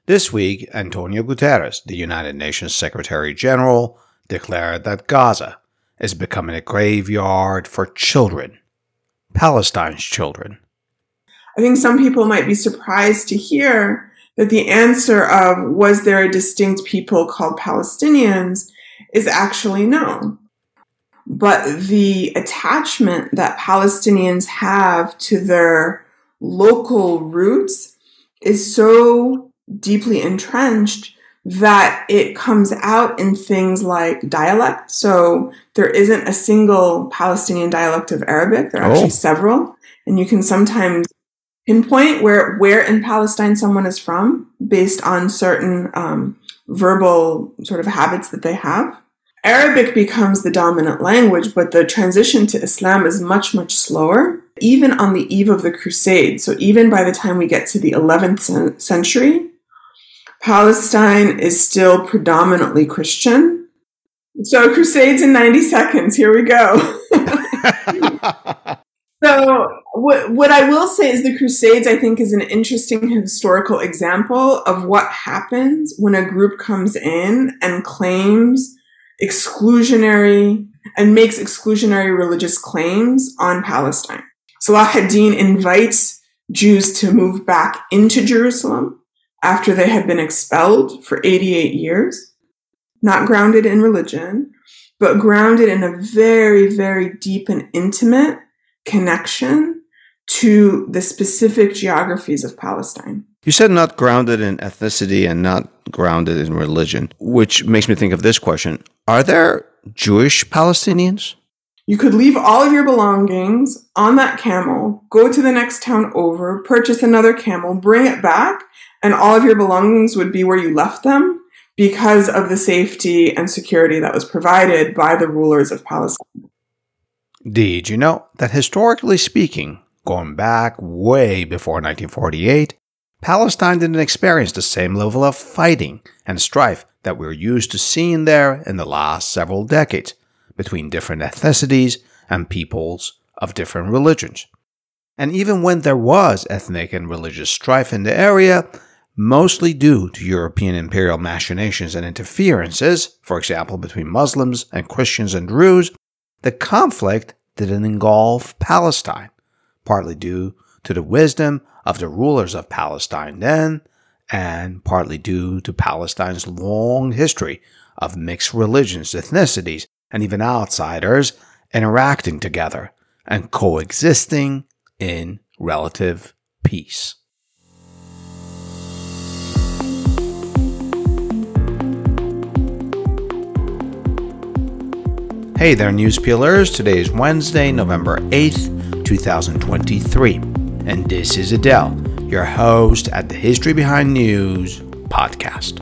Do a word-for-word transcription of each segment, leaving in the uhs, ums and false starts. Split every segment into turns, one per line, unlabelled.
This week, Antonio Guterres, the United Nations Secretary General, declared that Gaza is becoming a graveyard for children, Palestine's children.
I think some people might be surprised to hear that the answer of was there a distinct people called Palestinians is actually no. But the attachment that Palestinians have to their local roots is so deeply entrenched that it comes out in things like dialect. So there isn't a single Palestinian dialect of Arabic. There are actually oh. several. And you can sometimes pinpoint where, where in Palestine someone is from based on certain um, verbal sort of habits that they have. Arabic becomes the dominant language, but the transition to Islam is much, much slower, even on the eve of the Crusades. So even by the time we get to the eleventh century, Palestine is still predominantly Christian. So Crusades in ninety seconds, here we go. So what, what I will say is the Crusades, I think, is an interesting historical example of what happens when a group comes in and claims exclusionary and makes exclusionary religious claims on Palestine. Salah ad-Din invites Jews to move back into Jerusalem after they had been expelled for eighty-eight years, not grounded in religion, but grounded in a very, very deep and intimate connection to the specific geographies of Palestine.
You said not grounded in ethnicity and not grounded in religion, which makes me think of this question. Are there Jewish Palestinians?
You could leave all of your belongings on that camel, go to the next town over, purchase another camel, bring it back, and all of your belongings would be where you left them because of the safety and security that was provided by the rulers of Palestine.
Did you know that historically speaking, going back way before nineteen forty-eight, Palestine didn't experience the same level of fighting and strife that we're used to seeing there in the last several decades between different ethnicities and peoples of different religions. And even when there was ethnic and religious strife in the area, mostly due to European imperial machinations and interferences, for example between Muslims and Christians and Druze, the conflict didn't engulf Palestine, partly due to the wisdom of the rulers of Palestine then, and partly due to Palestine's long history of mixed religions, ethnicities, and even outsiders interacting together and coexisting in relative peace. Hey there, News Peelers. Today is Wednesday, November eighth, two thousand twenty-three, and this is Adele, your host at the History Behind News podcast.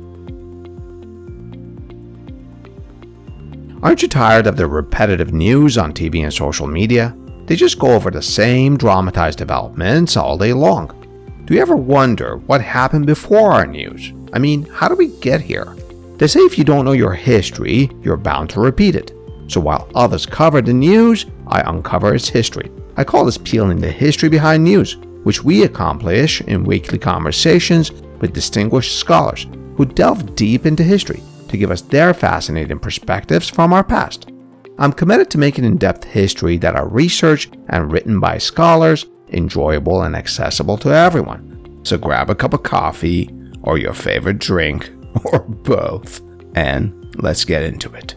Aren't you tired of the repetitive news on T V and social media? They just go over the same dramatized developments all day long. Do you ever wonder what happened before our news? I mean, how did we get here? They say if you don't know your history, you're bound to repeat it. So while others cover the news, I uncover its history. I call this peeling the history behind news, which we accomplish in weekly conversations with distinguished scholars who delve deep into history to give us their fascinating perspectives from our past. I'm committed to making in-depth history that are researched and written by scholars, enjoyable and accessible to everyone. So grab a cup of coffee or your favorite drink or both, and let's get into it.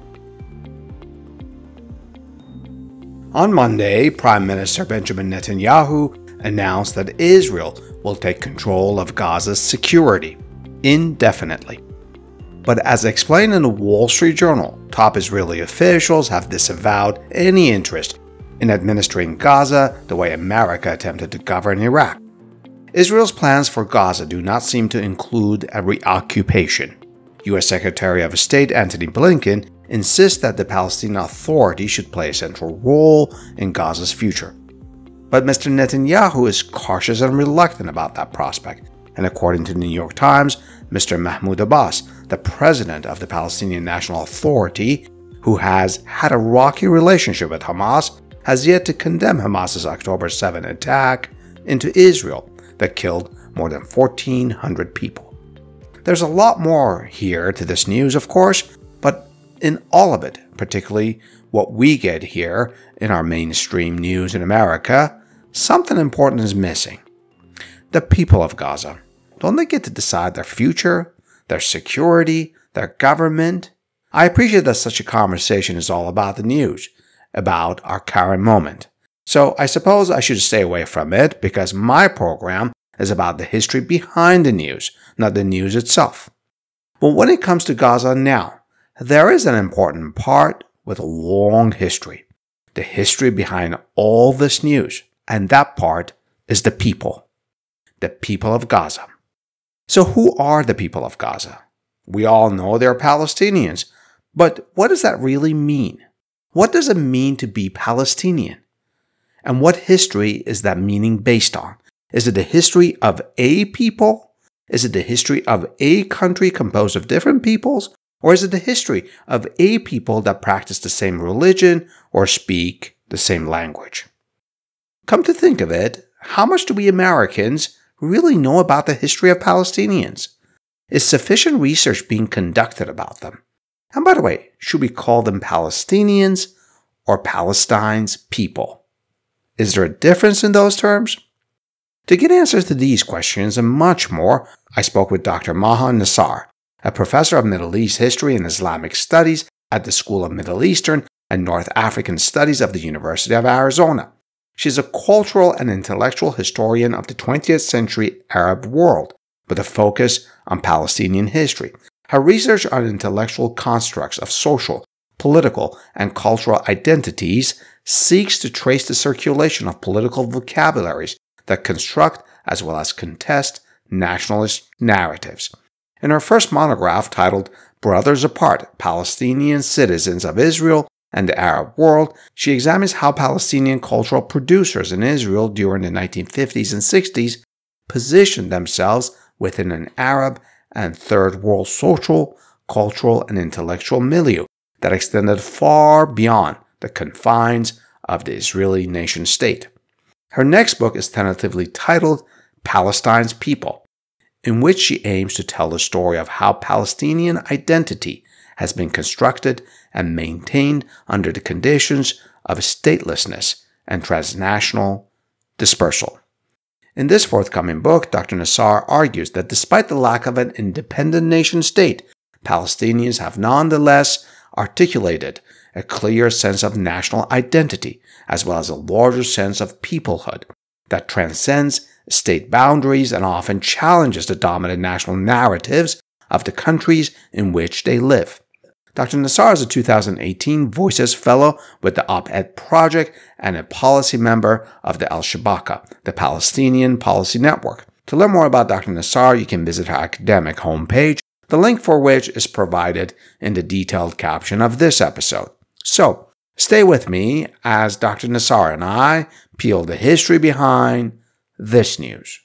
On Monday, Prime Minister Benjamin Netanyahu announced that Israel will take control of Gaza's security indefinitely. But as explained in the Wall Street Journal, top Israeli officials have disavowed any interest in administering Gaza the way America attempted to govern Iraq. Israel's plans for Gaza do not seem to include a reoccupation. U S Secretary of State Antony Blinken insists that the Palestinian Authority should play a central role in Gaza's future. But Mister Netanyahu is cautious and reluctant about that prospect, and according to the New York Times, Mister Mahmoud Abbas, the president of the Palestinian National Authority, who has had a rocky relationship with Hamas, has yet to condemn Hamas's October seventh attack into Israel that killed more than fourteen hundred people. There's a lot more here to this news, of course, but in all of it, particularly what we get here in our mainstream news in America, something important is missing. The people of Gaza. Don't they get to decide their future, their security, their government? I appreciate that such a conversation is all about the news, about our current moment. So I suppose I should stay away from it because my program is about the history behind the news, not the news itself. But when it comes to Gaza now, there is an important part with a long history. The history behind all this news, and that part is the people. The people of Gaza. So who are the people of Gaza? We all know they're Palestinians, but what does that really mean? What does it mean to be Palestinian? And what history is that meaning based on? Is it the history of a people? Is it the history of a country composed of different peoples? Or is it the history of a people that practice the same religion or speak the same language? Come to think of it, how much do we Americans really know about the history of Palestinians? Is sufficient research being conducted about them? And by the way, should we call them Palestinians or Palestine's people? Is there a difference in those terms? To get answers to these questions and much more, I spoke with Doctor Maha Nassar, a professor of Middle East history and Islamic studies at the School of Middle Eastern and North African Studies of the University of Arizona. She's a cultural and intellectual historian of the twentieth century Arab world, with a focus on Palestinian history. Her research on intellectual constructs of social, political, and cultural identities seeks to trace the circulation of political vocabularies that construct as well as contest nationalist narratives. In her first monograph titled Brothers Apart, Palestinian Citizens of Israel and the Arab World, she examines how Palestinian cultural producers in Israel during the nineteen fifties and sixties positioned themselves within an Arab and Third World social, cultural, and intellectual milieu that extended far beyond the confines of the Israeli nation-state. Her next book is tentatively titled Palestine's People, in which she aims to tell the story of how Palestinian identity has been constructed and maintained under the conditions of statelessness and transnational dispersal. In this forthcoming book, Doctor Nassar argues that despite the lack of an independent nation-state, Palestinians have nonetheless articulated a clear sense of national identity, as well as a larger sense of peoplehood that transcends state boundaries and often challenges the dominant national narratives of the countries in which they live. Doctor Nassar is a two thousand eighteen Voices Fellow with the Op-Ed Project and a policy member of the Al-Shabaka, the Palestinian Policy Network. To learn more about Doctor Nassar, you can visit her academic homepage, the link for which is provided in the detailed caption of this episode. So, stay with me as Doctor Nassar and I peel the history behind this news.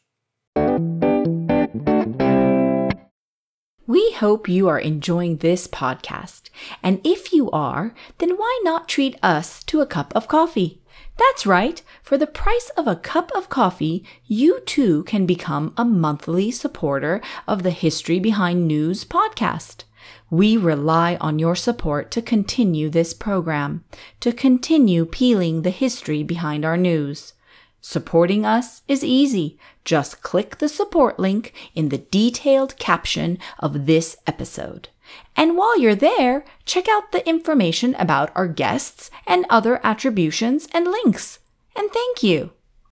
We hope you are enjoying this podcast, and if you are, then why not treat us to a cup of coffee? That's right, for the price of a cup of coffee, you too can become a monthly supporter of the History Behind News podcast. We rely on your support to continue this program, to continue peeling the history behind our news. Supporting us is easy. Just click the support link in the detailed caption of this episode. And while you're there, check out the information about our guests and other attributions and links. And thank you.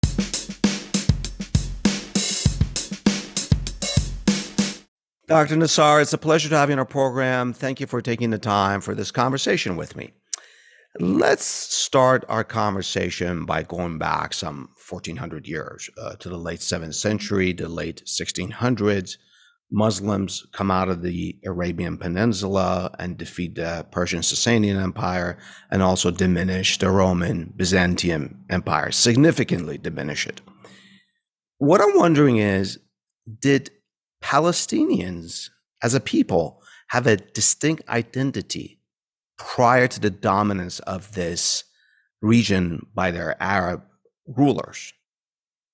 Doctor Nassar, it's a pleasure to have you on our program. Thank you for taking the time for this conversation with me. Let's start our conversation by going back some fourteen hundred years uh, to the late seventh century, the late sixteen hundreds. Muslims come out of the Arabian Peninsula and defeat the Persian Sasanian Empire and also diminish the Roman Byzantium Empire, significantly diminish it. What I'm wondering is, did Palestinians as a people have a distinct identity prior to the dominance of this region by their Arab rulers?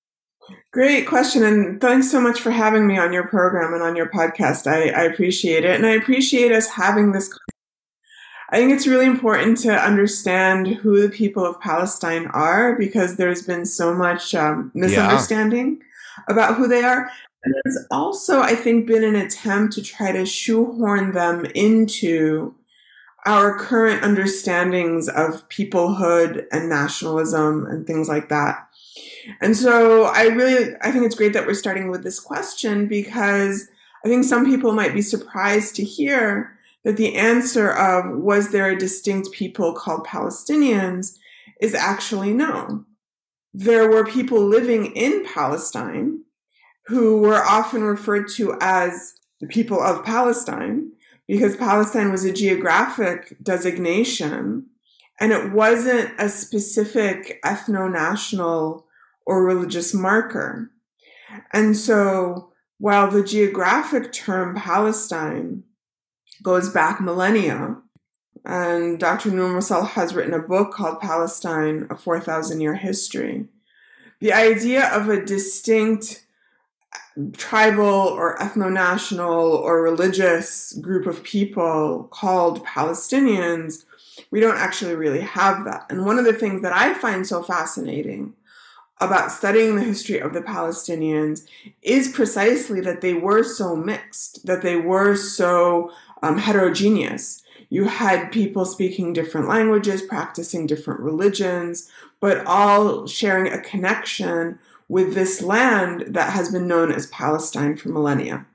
Great question. And thanks so much for having me on your program and on your podcast. I, I appreciate it. And I appreciate us having this. I think it's really important to understand who the people of Palestine are, because there's been so much um, misunderstanding yeah. about who they are. And there's also, I think, been an attempt to try to shoehorn them into our current understandings of peoplehood and nationalism and things like that. And so I really, I think it's great that we're starting with this question, because I think some people might be surprised to hear that the answer of was there a distinct people called Palestinians is actually no. There were people living in Palestine who were often referred to as the people of Palestine, because Palestine was a geographic designation and it wasn't a specific ethno-national or religious marker. And so while the geographic term Palestine goes back millennia, and Doctor Noor Moussal has written a book called Palestine, A four thousand year History, the idea of a distinct tribal or ethno-national or religious group of people called Palestinians, we don't actually really have that. And one of the things that I find so fascinating about studying the history of the Palestinians is precisely that they were so mixed, that they were so um, heterogeneous. You had people speaking different languages, practicing different religions, but all sharing a connection with this land that has been known as Palestine for millennia.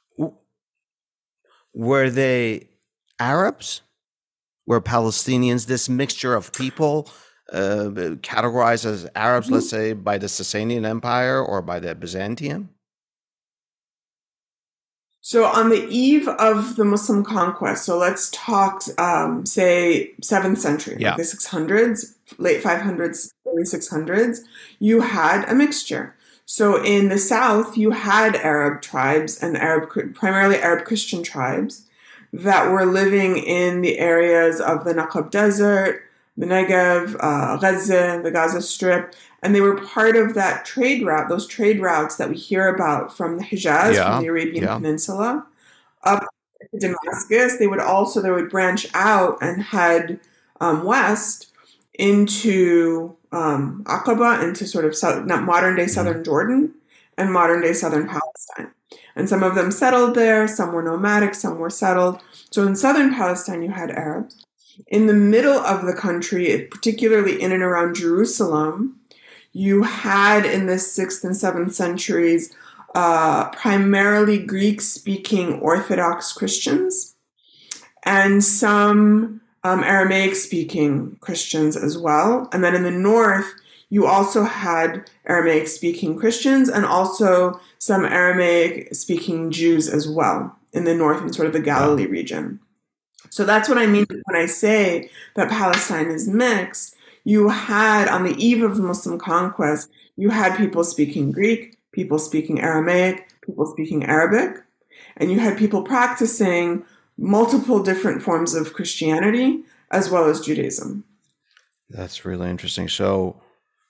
Were they Arabs? Were Palestinians this mixture of people uh, categorized as Arabs, mm-hmm. let's say, by the Sasanian Empire or by the Byzantium?
So on the eve of the Muslim conquest, so let's talk, um, say, seventh century,
yeah.
like the six hundreds, late five hundreds, early six hundreds, you had a mixture. So in the south, you had Arab tribes and Arab, primarily Arab Christian tribes that were living in the areas of the Naqab Desert, the Negev, uh, Gaza, the Gaza Strip, and they were part of that trade route, those trade routes that we hear about from the Hijaz, yeah, from the Arabian yeah. Peninsula, up to Damascus. They would also, they would branch out and head um, west into um, Aqaba, into sort of south, not modern day southern Jordan and modern day southern Palestine. And some of them settled there, some were nomadic, some were settled. So in southern Palestine, you had Arabs. In the middle of the country, particularly in and around Jerusalem, you had in the sixth and seventh centuries uh, primarily Greek-speaking Orthodox Christians and some um, Aramaic-speaking Christians as well. And then in the north, you also had Aramaic-speaking Christians and also some Aramaic-speaking Jews as well in the north and sort of the Galilee region. So that's what I mean when I say that Palestine is mixed. You had, on the eve of the Muslim conquest, you had people speaking Greek, people speaking Aramaic, people speaking Arabic, and you had people practicing multiple different forms of Christianity as well as Judaism.
That's really interesting. So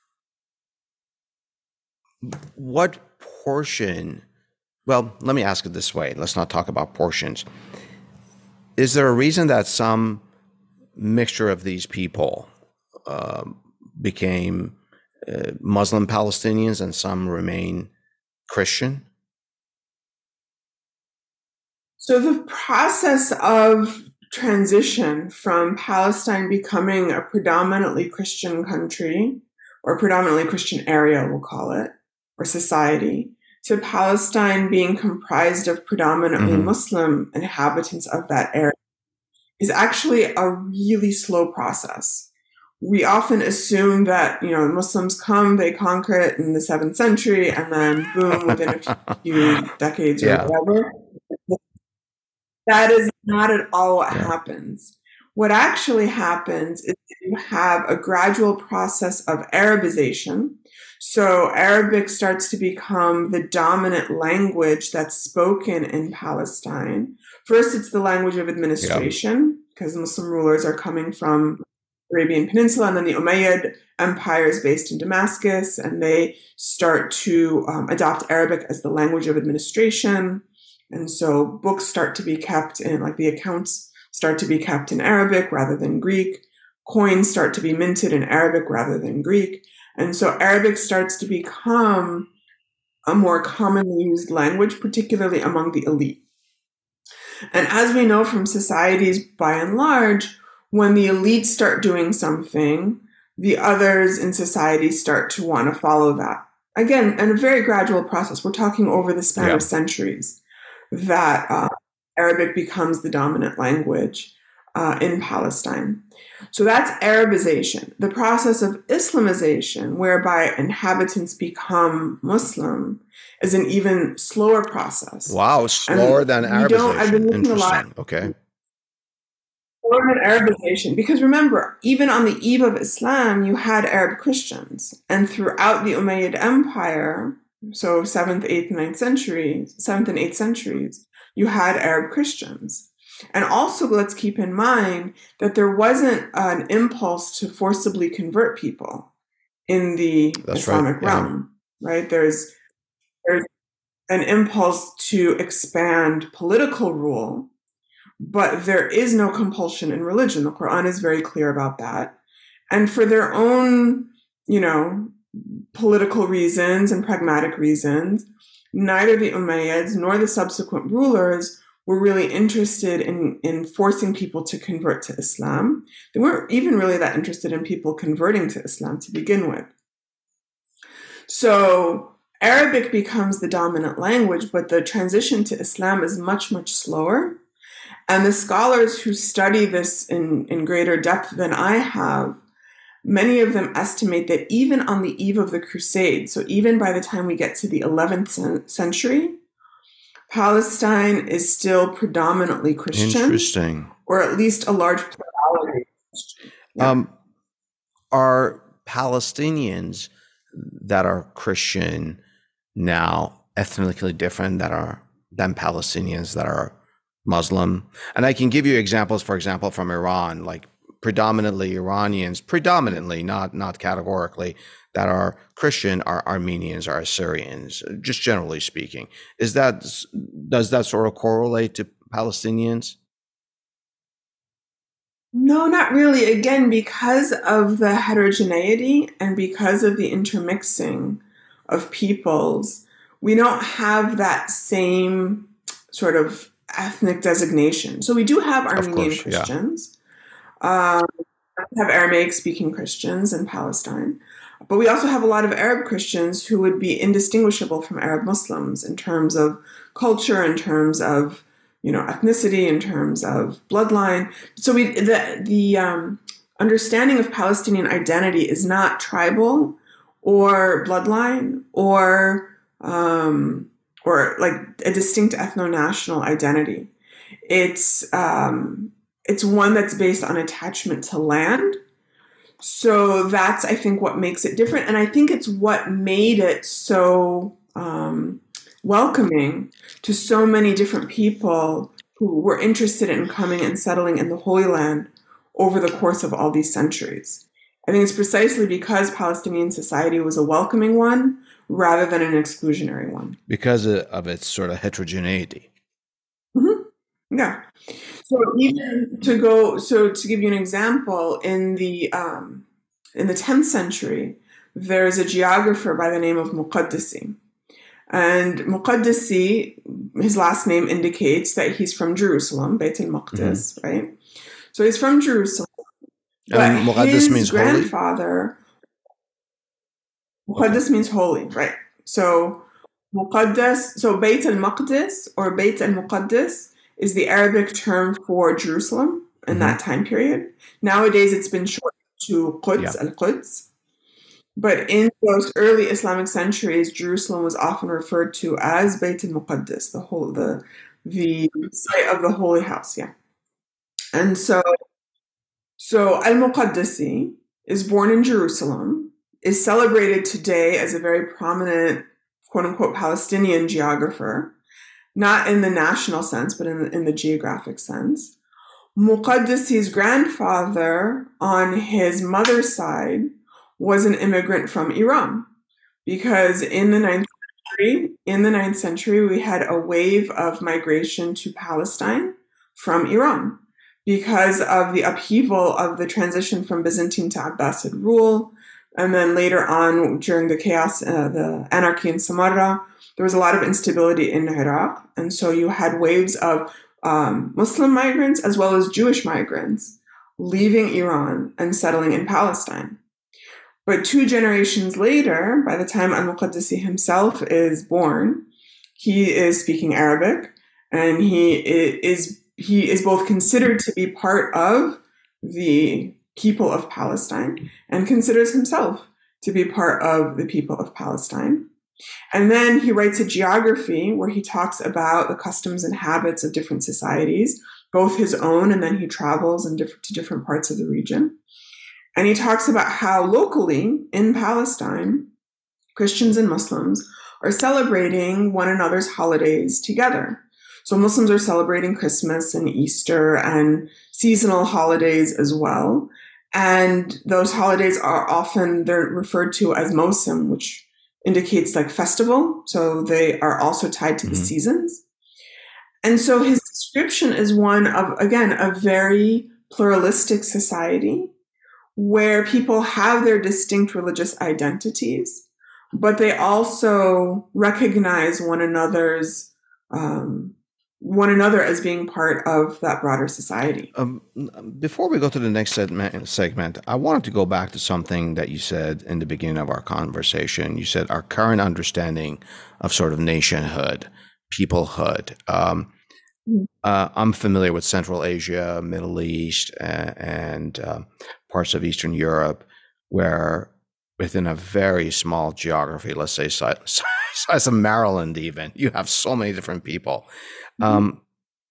what portion, well, let me ask it this way. Let's not talk about portions. Is there a reason that some mixture of these people uh, became uh, Muslim Palestinians and some remain Christian?
So the process of transition from Palestine becoming a predominantly Christian country, or predominantly Christian area, we'll call it, or society, to Palestine being comprised of predominantly mm-hmm. Muslim inhabitants of that area is actually a really slow process. We often assume that, you know, Muslims come, they conquer it in the seventh century, and then boom, within a few decades or yeah. whatever. That is not at all what yeah. happens. What actually happens is you have a gradual process of Arabization. So Arabic starts to become the dominant language that's spoken in Palestine. First, it's the language of administration, because yeah. Muslim rulers are coming from Arabian Peninsula, and then the Umayyad Empire is based in Damascus, and they start to um, adopt Arabic as the language of administration. And so books start to be kept in, like the accounts start to be kept in Arabic rather than Greek. Coins start to be minted in Arabic rather than Greek. And so Arabic starts to become a more commonly used language, particularly among the elite. And as we know from societies by and large, when the elites start doing something, the others in society start to want to follow that. Again, in a very gradual process. We're talking over the span
yeah.
of centuries that uh, Arabic becomes the dominant language uh, in Palestine. So that's Arabization. The process of Islamization, whereby inhabitants become Muslim, is an even slower process.
Wow, slower
and
than Arabization.
I've been looking a lot.
Okay.
Slower than Arabization. Because remember, even on the eve of Islam, you had Arab Christians. And throughout the Umayyad Empire, so seventh, eighth, ninth centuries, seventh and eighth centuries, you had Arab Christians. And also, let's keep in mind that there wasn't an impulse to forcibly convert people in the
That's
Islamic
right. Yeah.
realm, right? There's there's an impulse to expand political rule, but there is no compulsion in religion. The Quran is very clear about that. And for their own, you know, political reasons and pragmatic reasons, neither the Umayyads nor the subsequent rulers were really interested in, in forcing people to convert to Islam. They weren't even really that interested in people converting to Islam to begin with. So Arabic becomes the dominant language, but the transition to Islam is much, much slower. And the scholars who study this in, in greater depth than I have, many of them estimate that even on the eve of the Crusades, so even by the time we get to the eleventh century, Palestine is still predominantly Christian.
Interesting.
Or at least a large plurality. Yeah.
Um, are Palestinians that are Christian now ethnically different that are than Palestinians that are Muslim? And I can give you examples, for example, from Iran, like predominantly Iranians, predominantly, not not categorically, that are Christian are Armenians or Assyrians, just generally speaking. Is that, does that sort of correlate to Palestinians?
No, not really. Again, because of the heterogeneity and because of the intermixing of peoples, we don't have that same sort of ethnic designation. So we do have Armenian
course,
Christians. Yeah. Um, we have Aramaic-speaking Christians in Palestine. But we also have a lot of Arab Christians who would be indistinguishable from Arab Muslims in terms of culture, in terms of, you know, ethnicity, in terms of bloodline. So we the the um, understanding of Palestinian identity is not tribal or bloodline or um, or like a distinct ethno-national identity. It's um, it's one that's based on attachment to land. So that's, I think, what makes it different. And I think it's what made it so um, welcoming to so many different people who were interested in coming and settling in the Holy Land over the course of all these centuries. I think it's precisely because Palestinian society was a welcoming one rather than an exclusionary one.
Because of its sort of heterogeneity.
Mm-hmm. Yeah. So even to go, so to give you an example, in the um, in the tenth century, there's a geographer by the name of Muqaddasi. And Muqaddasi, his last name indicates that he's from Jerusalem, Beit al-Maqdis, mm-hmm. right? So he's from Jerusalem.
And
but
Muqaddis
his
means
grandfather, holy? Muqaddis okay. means holy, right? So Muqaddas, so Beit al-Maqdis or Beit al-Muqaddis is the Arabic term for Jerusalem in mm-hmm. that time period. Nowadays, it's been shortened to Quds, yeah. al-Quds. But in those early Islamic centuries, Jerusalem was often referred to as Beit al-Muqaddis, the whole, the the site of the holy house. Yeah, and so so al-Muqaddasi is born in Jerusalem, is celebrated today as a very prominent, quote unquote, Palestinian geographer. Not in the national sense, but in the, in the geographic sense. Muqaddasi's grandfather on his mother's side was an immigrant from Iran, because in the ninth century, in the ninth century, we had a wave of migration to Palestine from Iran because of the upheaval of the transition from Byzantine to Abbasid rule. And then later on, during the chaos, uh, the anarchy in Samarra, there was a lot of instability in Iraq. And so you had waves of um, Muslim migrants as well as Jewish migrants leaving Iran and settling in Palestine. But two generations later, by the time al-Muqaddasi himself is born, he is speaking Arabic, and he is he is both considered to be part of the people of Palestine and considers himself to be part of the people of Palestine. And then he writes a geography where he talks about the customs and habits of different societies, both his own, and then he travels in diff- to different parts of the region. And he talks about how locally in Palestine, Christians and Muslims are celebrating one another's holidays together. So Muslims are celebrating Christmas and Easter and seasonal holidays as well. And those holidays are often, they're referred to as Mosim, which indicates like festival. So they are also tied to mm-hmm. the seasons. And so his description is one of, again, a very pluralistic society where people have their distinct religious identities, but they also recognize one another's um, one another as being part of that broader society.
Um, before we go to the next segment, I wanted to go back to something that you said in the beginning of our conversation. You said our current understanding of sort of nationhood, peoplehood. Um, uh, I'm familiar with Central Asia, Middle East, and, and uh, parts of Eastern Europe, where within a very small geography, let's say size, size of Maryland even, you have so many different people. Um,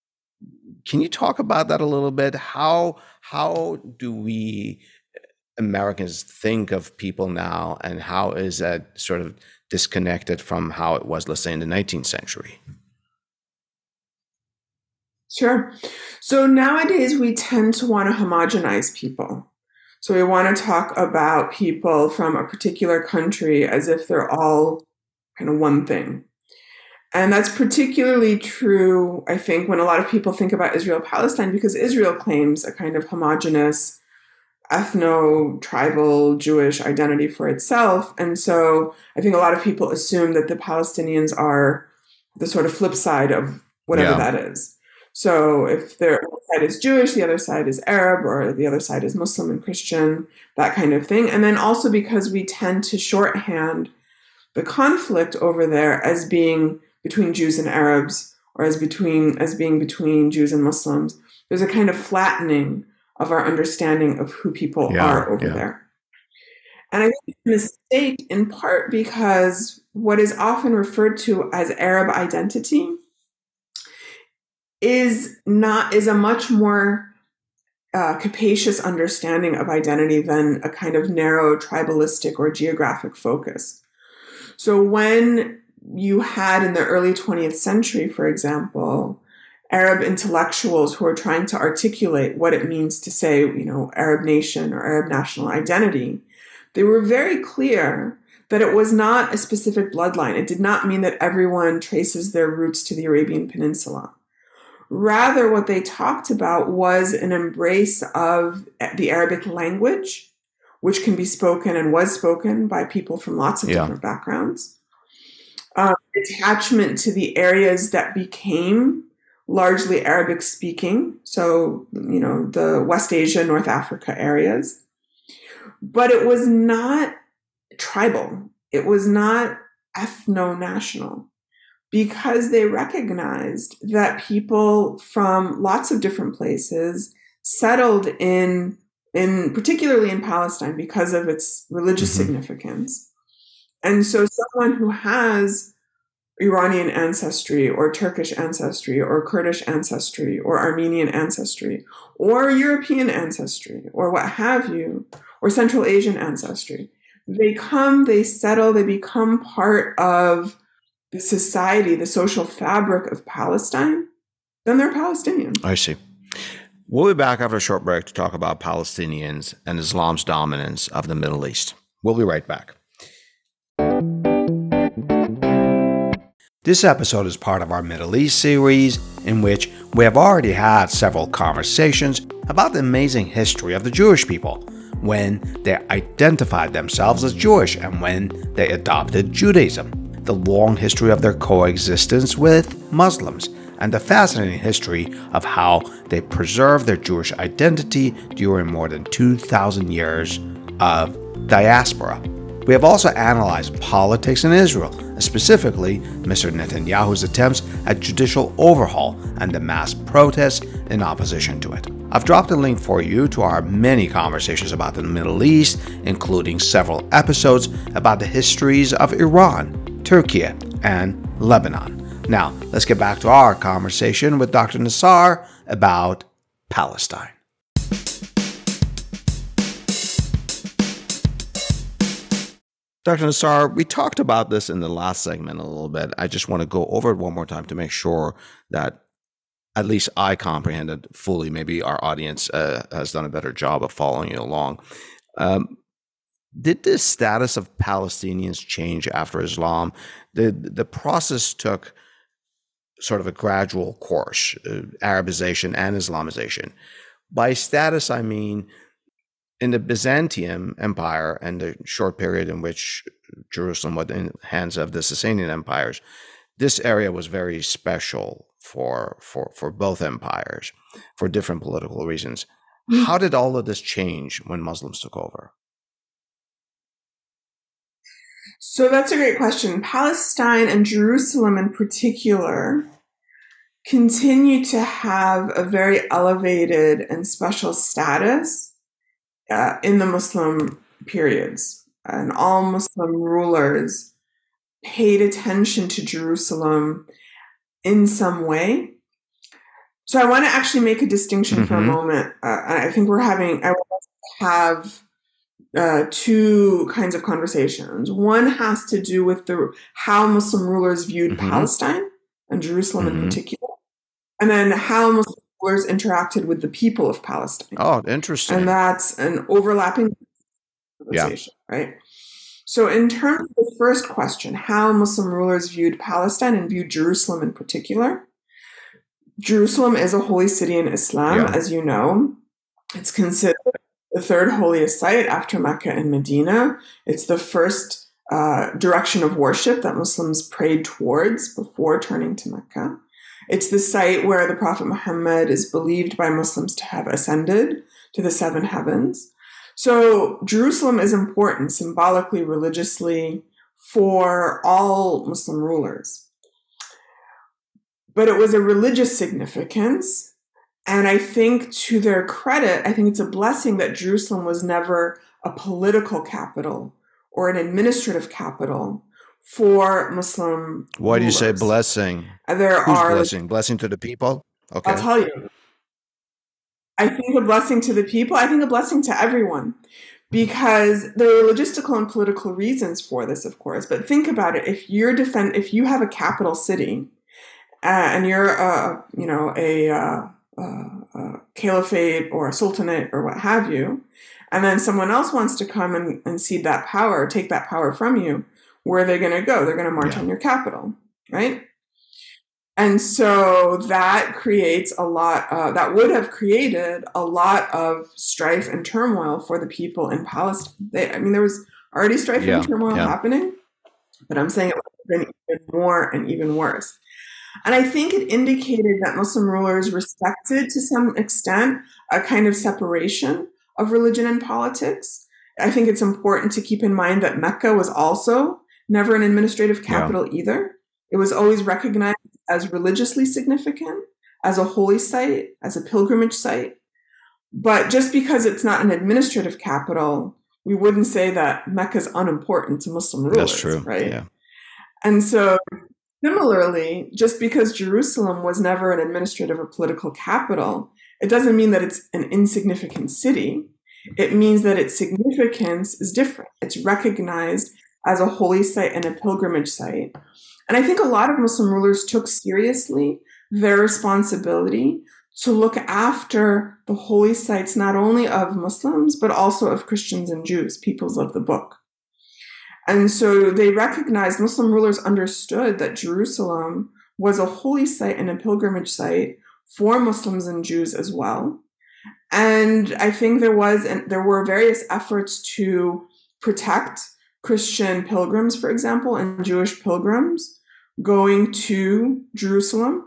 can you talk about that a little bit? How how do we Americans think of people now, and how is that sort of disconnected from how it was, let's say, in the nineteenth century?
Sure. So nowadays we tend to want to homogenize people. So we want to talk about people from a particular country as if they're all kind of one thing. And that's particularly true, I think, when a lot of people think about Israel-Palestine, because Israel claims a kind of homogenous, ethno-tribal Jewish identity for itself. And so I think a lot of people assume that the Palestinians are the sort of flip side of whatever yeah. that is. So if their side is Jewish, the other side is Arab, or the other side is Muslim and Christian, that kind of thing. And then also because we tend to shorthand the conflict over there as being between Jews and Arabs, or as between as being between Jews and Muslims, there's a kind of flattening of our understanding of who people yeah, are over yeah. there. And I think it's a mistake in part because what is often referred to as Arab identity is not is a much more uh, capacious understanding of identity than a kind of narrow tribalistic or geographic focus. So when you had in the early twentieth century, for example, Arab intellectuals who are trying to articulate what it means to say, you know, Arab nation or Arab national identity, they were very clear that it was not a specific bloodline. It did not mean that everyone traces their roots to the Arabian Peninsula. Rather, what they talked about was an embrace of the Arabic language, which can be spoken and was spoken by people from lots of yeah. different backgrounds. Um, attachment to the areas that became largely Arabic speaking. So, you know, the West Asia, North Africa areas. But it was not tribal. It was not ethno-national, because they recognized that people from lots of different places settled in, in particularly in Palestine because of its religious mm-hmm. significance. And so someone who has Iranian ancestry or Turkish ancestry or Kurdish ancestry or Armenian ancestry or European ancestry or what have you, or Central Asian ancestry, they come, they settle, they become part of the society, the social fabric of Palestine, then they're Palestinian.
I see. We'll be back after a short break to talk about Palestinians and Islam's dominance of the Middle East. We'll be right back. This episode is part of our Middle East series, in which we have already had several conversations about the amazing history of the Jewish people, when they identified themselves as Jewish and when they adopted Judaism, the long history of their coexistence with Muslims, and the fascinating history of how they preserved their Jewish identity during more than two thousand years of diaspora. We have also analyzed politics in Israel, specifically Mister Netanyahu's attempts at judicial overhaul and the mass protests in opposition to it. I've dropped a link for you to our many conversations about the Middle East, including several episodes about the histories of Iran, Turkey, and Lebanon. Now, let's get back to our conversation with Doctor Nassar about Palestine. Doctor Nassar, we talked about this in the last segment a little bit. I just want to go over it one more time to make sure that at least I comprehended fully. Maybe our audience uh, has done a better job of following you along. Um, did the status of Palestinians change after Islam? The, the process took sort of a gradual course, uh, Arabization and Islamization. By status, I mean in the Byzantium Empire and the short period in which Jerusalem was in the hands of the Sasanian empires, this area was very special for, for, for both empires for different political reasons. Mm-hmm. How did all of this change when Muslims took over?
So that's a great question. Palestine and Jerusalem in particular continue to have a very elevated and special status Uh, in the Muslim periods, and all Muslim rulers paid attention to Jerusalem in some way. So I want to actually make a distinction mm-hmm. for a moment. Uh, I think we're having, I want to have uh, two kinds of conversations. One has to do with the how Muslim rulers viewed mm-hmm. Palestine and Jerusalem mm-hmm. in particular, and then how Muslim rulers interacted with the people of Palestine.
Oh, interesting.
And that's an overlapping conversation, yeah. right? So in terms of the first question, how Muslim rulers viewed Palestine and viewed Jerusalem in particular, Jerusalem is a holy city in Islam, yeah. as you know. It's considered the third holiest site after Mecca and Medina. It's the first uh, direction of worship that Muslims prayed towards before turning to Mecca. It's the site where the Prophet Muhammad is believed by Muslims to have ascended to the seven heavens. So Jerusalem is important symbolically, religiously, for all Muslim rulers. But it was a religious significance. And I think to their credit, I think it's a blessing that Jerusalem was never a political capital or an administrative capital for Muslim
Why
rulers.
do you say blessing?
There
Who's
are
blessing? Blessing to the people? Okay.
I'll tell you. I think a blessing to the people. I think a blessing to everyone. Because there are logistical and political reasons for this, of course. But think about it. If you're defend, if you have a capital city uh, and you're, uh, you know, a, uh, uh, a caliphate or a sultanate or what have you, and then someone else wants to come and, and cede that power or take that power from you, where are they going to go? They're going to march yeah. on your capital, right? And so that creates a lot, uh, that would have created a lot of strife and turmoil for the people in Palestine. They, I mean, there was already strife yeah. and turmoil yeah. happening, but I'm saying it would have been even more and even worse. And I think it indicated that Muslim rulers respected, to some extent, a kind of separation of religion and politics. I think it's important to keep in mind that Mecca was also never an administrative capital yeah. either. It was always recognized as religiously significant, as a holy site, as a pilgrimage site. But just because it's not an administrative capital, we wouldn't say that Mecca is unimportant to Muslim rulers.
That's true.
Right?
Yeah.
And so similarly, just because Jerusalem was never an administrative or political capital, it doesn't mean that it's an insignificant city. It means that its significance is different. It's recognized as a holy site and a pilgrimage site. And I think a lot of Muslim rulers took seriously their responsibility to look after the holy sites, not only of Muslims, but also of Christians and Jews, peoples of the book. And so they recognized, Muslim rulers understood that Jerusalem was a holy site and a pilgrimage site for Muslims and Jews as well. And I think there was, and there were various efforts to protect Christian pilgrims, for example, and Jewish pilgrims going to Jerusalem.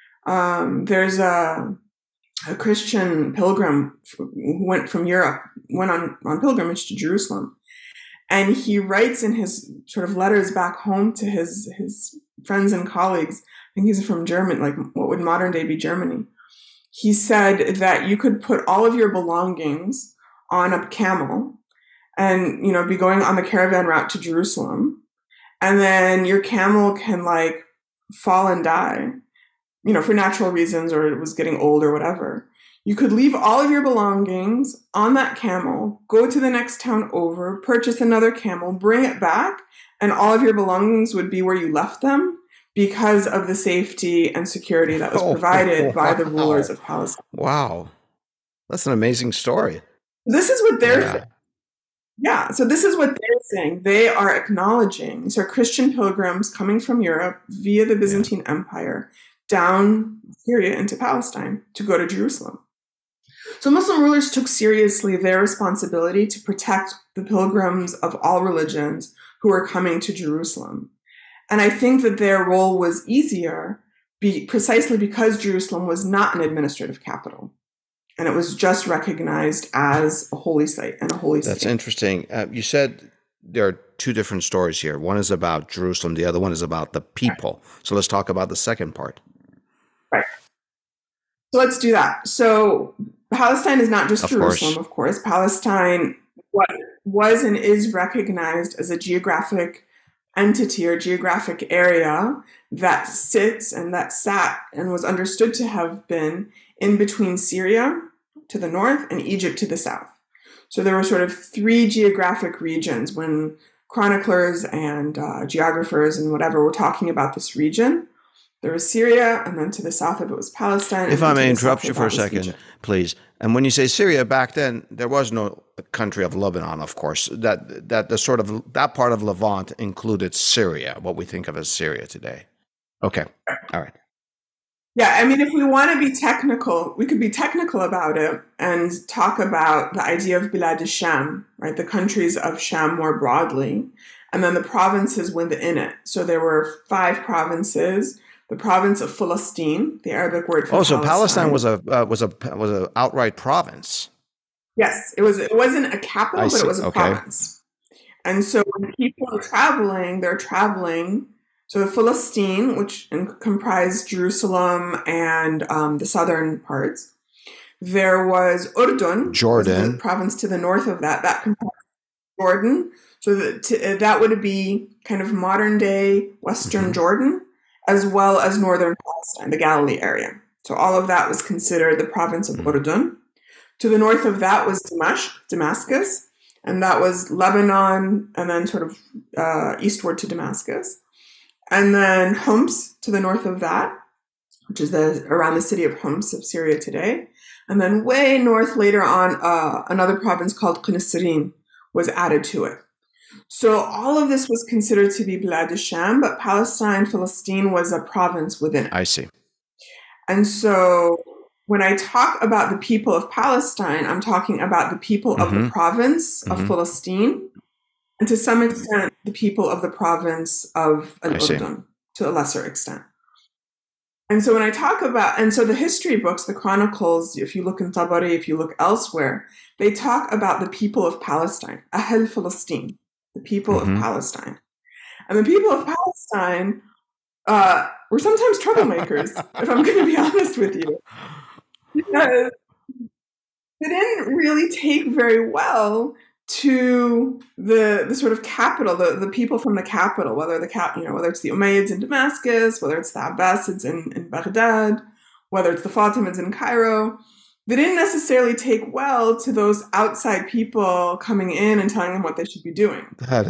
Um, there's a, a Christian pilgrim who went from Europe, went on, on pilgrimage to Jerusalem. And he writes in his sort of letters back home to his, his friends and colleagues, I think he's from Germany, like what would modern day be Germany. He said that you could put all of your belongings on a camel and, you know, be going on the caravan route to Jerusalem. And then your camel can like fall and die, you know, for natural reasons, or it was getting old or whatever. You could leave all of your belongings on that camel, go to the next town over, purchase another camel, bring it back, and all of your belongings would be where you left them because of the safety and security that was provided oh, wow. by the rulers of Palestine.
Wow. That's an amazing story.
This is what they're yeah. yeah, so this is what they're saying. They are acknowledging, so Christian pilgrims coming from Europe via the Byzantine yeah. Empire down Syria into Palestine to go to Jerusalem. So Muslim rulers took seriously their responsibility to protect the pilgrims of all religions who were coming to Jerusalem. And I think that their role was easier be, precisely because Jerusalem was not an administrative capital. And it was just recognized as a holy site and a holy state.
That's interesting. Uh, you said there are two different stories here. One is about Jerusalem. The other one is about the people. Right. So let's talk about the second part.
Right. So let's do that. So Palestine is not just of Jerusalem, course. of course. Palestine was and is recognized as a geographic entity or geographic area that sits and that sat and was understood to have been in between Syria to the north and Egypt to the south. So there were sort of three geographic regions when chroniclers and uh, geographers and whatever were talking about this region. There was Syria, and then to the south of it was Palestine.
If I may interrupt you for a second, Egypt. please. And when you say Syria, back then there was no country of Lebanon, of course. That that the sort of that part of Levant included Syria, what we think of as Syria today. Okay, all right.
Yeah, I mean, if we want to be technical, we could be technical about it and talk about the idea of Bilad al-Sham, right? The countries of Sham more broadly, and then the provinces within it. So there were five provinces. The province of Palestine, the Arabic word for
oh, so
Palestine.
Palestine was a uh, was a was an outright province.
Yes, it was. It wasn't a capital,
I
but
see.
it was a
okay.
province. And so when people are traveling, they're traveling. So Palestine, which comprised Jerusalem and um, the southern parts, there was Urdun,
Jordan,
the province to the north of that. That comprised Jordan. So that to, that would be kind of modern day Western mm-hmm. Jordan, as well as northern Palestine, the Galilee area. So all of that was considered the province of Urdun. To the north of that was Damascus, Damascus, and that was Lebanon, and then sort of uh, eastward to Damascus. And then Homs to the north of that, which is the, around the city of Homs of Syria today. And then way north later on, uh, another province called Qunasirin was added to it. So all of this was considered to be Bilad al-Sham, but Palestine, Palestine was a province within it.
I see.
And so when I talk about the people of Palestine, I'm talking about the people mm-hmm. of the province of mm-hmm. Palestine, and to some extent, the people of the province of Al-Urdun, to a lesser extent. And so when I talk about, and so the history books, the chronicles, if you look in Tabari, if you look elsewhere, they talk about the people of Palestine, Ahl Palestine, the people mm-hmm. of Palestine. And the people of Palestine uh, were sometimes troublemakers, if I'm going to be honest with you. Because they didn't really take very well to the the sort of capital, the, the people from the capital, whether the cap, you know, whether it's the Umayyads in Damascus, whether it's the Abbasids in, in Baghdad, whether it's the Fatimids in Cairo. They didn't necessarily take well to those outside people coming in and telling them what they should be doing.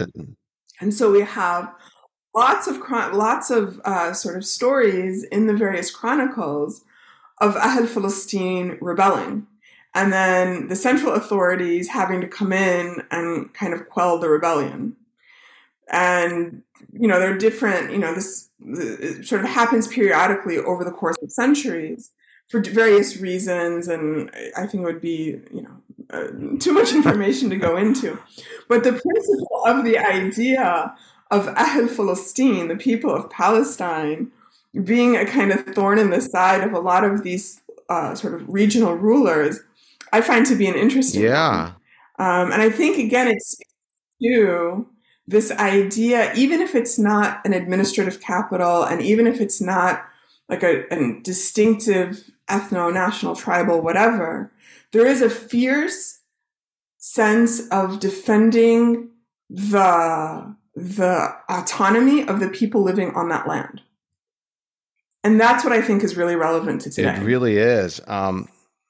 And so we have lots of lots of uh, sort of stories in the various chronicles of Ahl Palestine rebelling, and then the central authorities having to come in and kind of quell the rebellion. And, you know, there are different, you know, this it sort of happens periodically over the course of centuries for various reasons. And I think it would be, you know, uh, too much information to go into. But the principle of the idea of Ahl Palestine, the people of Palestine, being a kind of thorn in the side of a lot of these uh, sort of regional rulers, I find to be an interesting
Yeah.
one. Um, and I think, again, it's to this idea, even if it's not an administrative capital, and even if it's not like a, a distinctive ethno-national, tribal, whatever, there is a fierce sense of defending the, the autonomy of the people living on that land. And that's what I think is really relevant to today.
It really is. Um,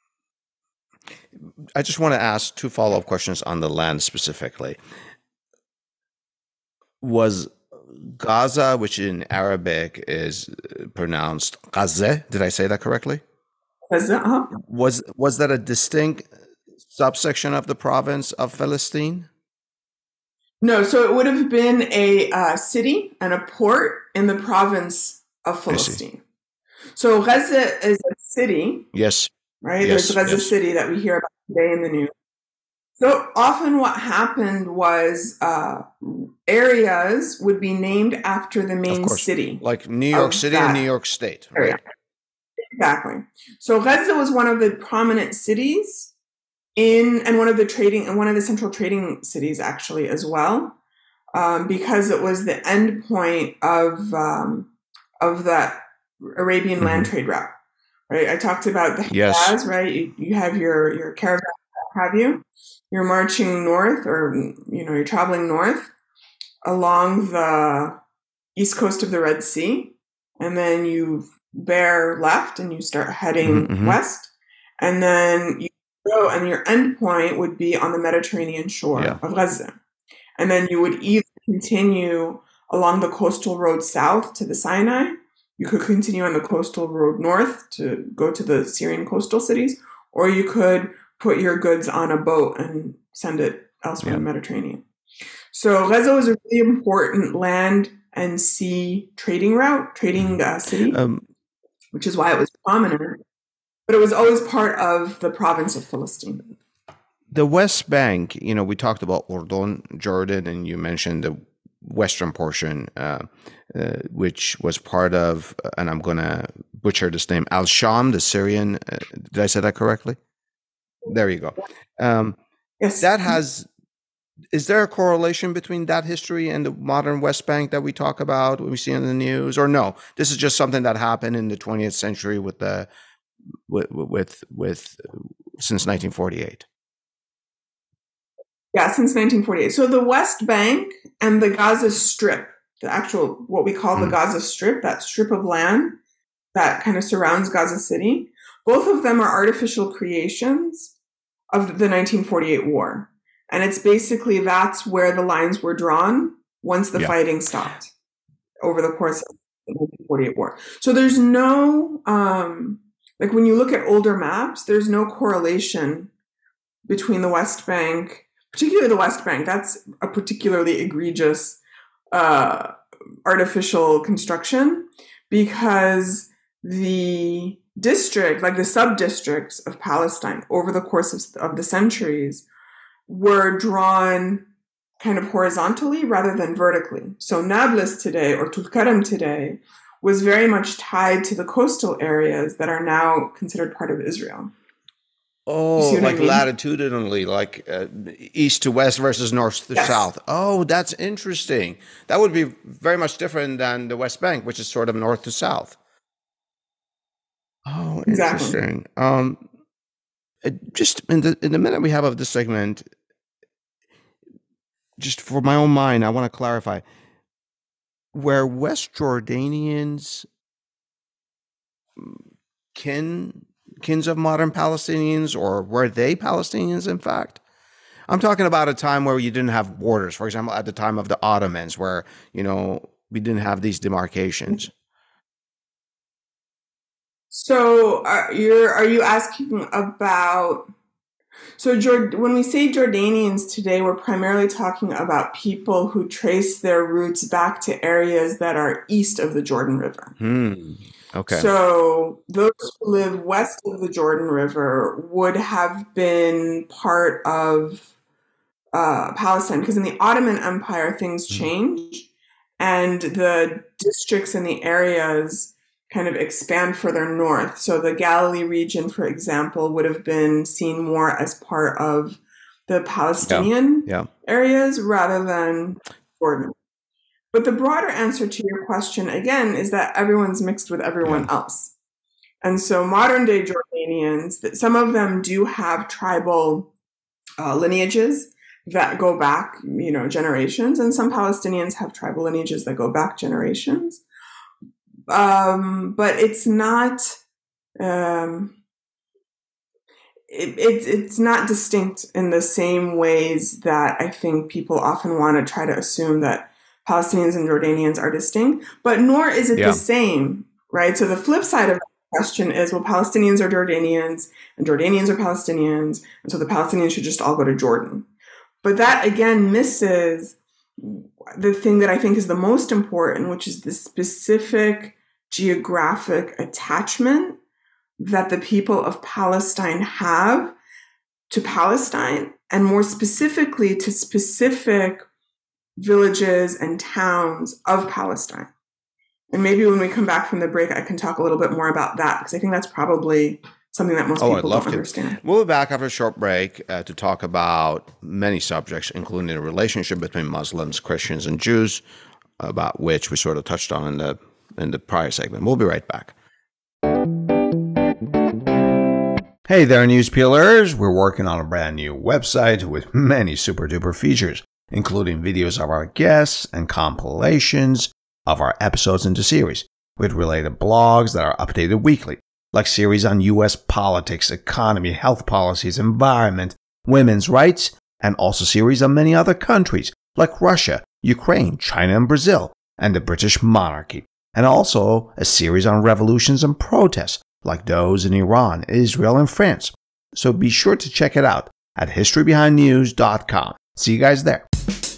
I just want to ask two follow-up questions on the land specifically. Was Gaza, which in Arabic is pronounced Gaza, did I say that correctly?
Uh-huh.
Was was that a distinct subsection of the province of Palestine?
No, so it would have been a uh, city and a port in the province of Palestine. So Gaza is a city.
Yes.
Right?
Yes,
There's Gaza
yes.
City that we hear about today in the news. So often what happened was uh, areas would be named after the main
Of course.
city.
Like New York
of
City
that
and New York State.
area.
Right?
Exactly. So Gaza was one of the prominent cities in, and one of the trading, and one of the central trading cities actually as well, um, because it was the end point of um, of that Arabian
Mhm.
land trade route. Right? I talked about the
Yes.
Hejaz, right? You, you have your your caravan, have you? You're marching north, or you know, you're traveling north along the east coast of the Red Sea, and then you bear left and you start heading
Mhm, mhm.
west, and then you go, and your end point would be on the Mediterranean shore
Yeah.
of Gaza, and then you would either continue along the coastal road south to the Sinai. You could continue on the coastal road north to go to the Syrian coastal cities, or you could put your goods on a boat and send it elsewhere in the Mediterranean. So Gaza was a really important land and sea trading route, trading uh, city,
Um,
which is why it was prominent. But it was always part of the province of Palestine.
the West Bank, you know, we talked about Urdun, Jordan, and you mentioned the western portion, uh, uh, which was part of, and I'm going to butcher this name, Al-Sham, the Syrian. Uh, did I say that correctly? There you go. Um,
Yes.
that has, is there a correlation between that history and the modern West Bank that we talk about, when we see in the news, or no? This is just something that happened in the twentieth century with the, with, with, with since nineteen forty-eight.
Yeah, since nineteen forty-eight. So the West Bank and the Gaza Strip, the actual, what we call the
Mm.
Gaza Strip, that strip of land that kind of surrounds Gaza City, both of them are artificial creations of the nineteen forty-eight war. And it's basically, that's where the lines were drawn once the
Yeah.
fighting stopped over the course of the nineteen forty-eight war. So there's no, um, like when you look at older maps, there's no correlation between the West Bank, particularly the West Bank. That's a particularly egregious uh, artificial construction, because the district, like the sub-districts of Palestine over the course of, of the centuries, were drawn kind of horizontally rather than vertically. So Nablus today, or Tulkarem today, was very much tied to the coastal areas that are now considered part of Israel.
Oh,
see what I
like
mean?
latitudinally, like uh, east to west versus north to
Yes.
south. Oh, that's interesting. That would be very much different than the West Bank, which is sort of north to south. Oh,
Exactly.
interesting. Um, uh, just in the in the minute we have of this segment, just for my own mind, I want to clarify: were West Jordanians kin kins of modern Palestinians, or were they Palestinians? In fact, I'm talking about a time where you didn't have borders. For example, at the time of the Ottomans, where you know we didn't have these demarcations.
So are you're are you asking about so Jord, when we say Jordanians today, we're primarily talking about people who trace their roots back to areas that are east of the Jordan River.
Hmm. Okay.
So those who live west of the Jordan River would have been part of uh, Palestine, because in the Ottoman Empire things
Mhm.
change and the districts and the areas kind of expand further north. So the Galilee region, for example, would have been seen more as part of the Palestinian
Yeah.
areas rather than Jordan. But the broader answer to your question, again, is that everyone's mixed with everyone
Yeah.
else. And so modern day Jordanians, that some of them do have tribal uh, lineages that go back, you know, generations, and some Palestinians have tribal lineages that go back generations. Um, but it's not um, it, it, it's not distinct in the same ways that I think people often want to try to assume that Palestinians and Jordanians are distinct, but nor is it
Yeah.
the same, right? So the flip side of the question is, well, Palestinians are Jordanians and Jordanians are Palestinians, and so the Palestinians should just all go to Jordan. But that again misses the thing that I think is the most important, which is the specific geographic attachment that the people of Palestine have to Palestine, and more specifically to specific villages and towns of Palestine. And maybe when we come back from the break, I can talk a little bit more about that, because I think that's probably something that most
Oh, I'd
people
love
don't
to.
understand.
We'll be back after a short break uh, to talk about many subjects, including the relationship between Muslims, Christians, and Jews, about which we sort of touched on in the in the prior segment. We'll be right back. Hey there, news peelers. We're working on a brand new website with many super duper features, including videos of our guests and compilations of our episodes in the series, with related blogs that are updated weekly, like series on U S politics, economy, health policies, environment, women's rights, and also series on many other countries, like Russia, Ukraine, China, and Brazil, and the British monarchy, and also a series on revolutions and protests, like those in Iran, Israel, and France. So be sure to check it out at history behind news dot com. See you guys there.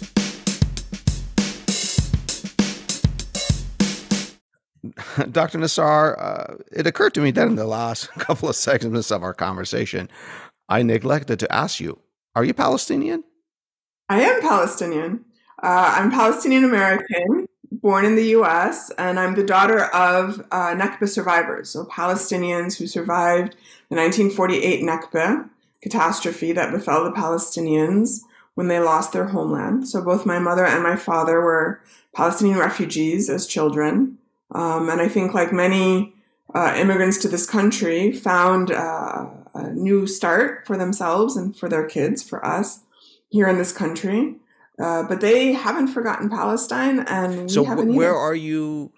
Doctor Nassar, uh, it occurred to me that in the last couple of segments of our conversation, I neglected to ask you, are you Palestinian?
I am Palestinian. Uh, I'm Palestinian American, born in the U S, and I'm the daughter of uh, Nakba survivors, so Palestinians who survived the nineteen forty-eight Nakba catastrophe that befell the Palestinians when they lost their homeland. So both my mother and my father were Palestinian refugees as children. Um, and I think, like many uh, immigrants to this country, found uh, a new start for themselves and for their kids, for us, here in this country. Uh, but they haven't forgotten Palestine, and we
So
haven't
wh- where
either.
are you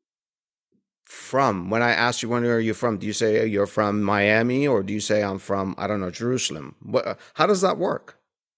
from? When I ask you, when are you from? Do you say you're from Miami, or do you say I'm from, I don't know, Jerusalem? What, how does that work?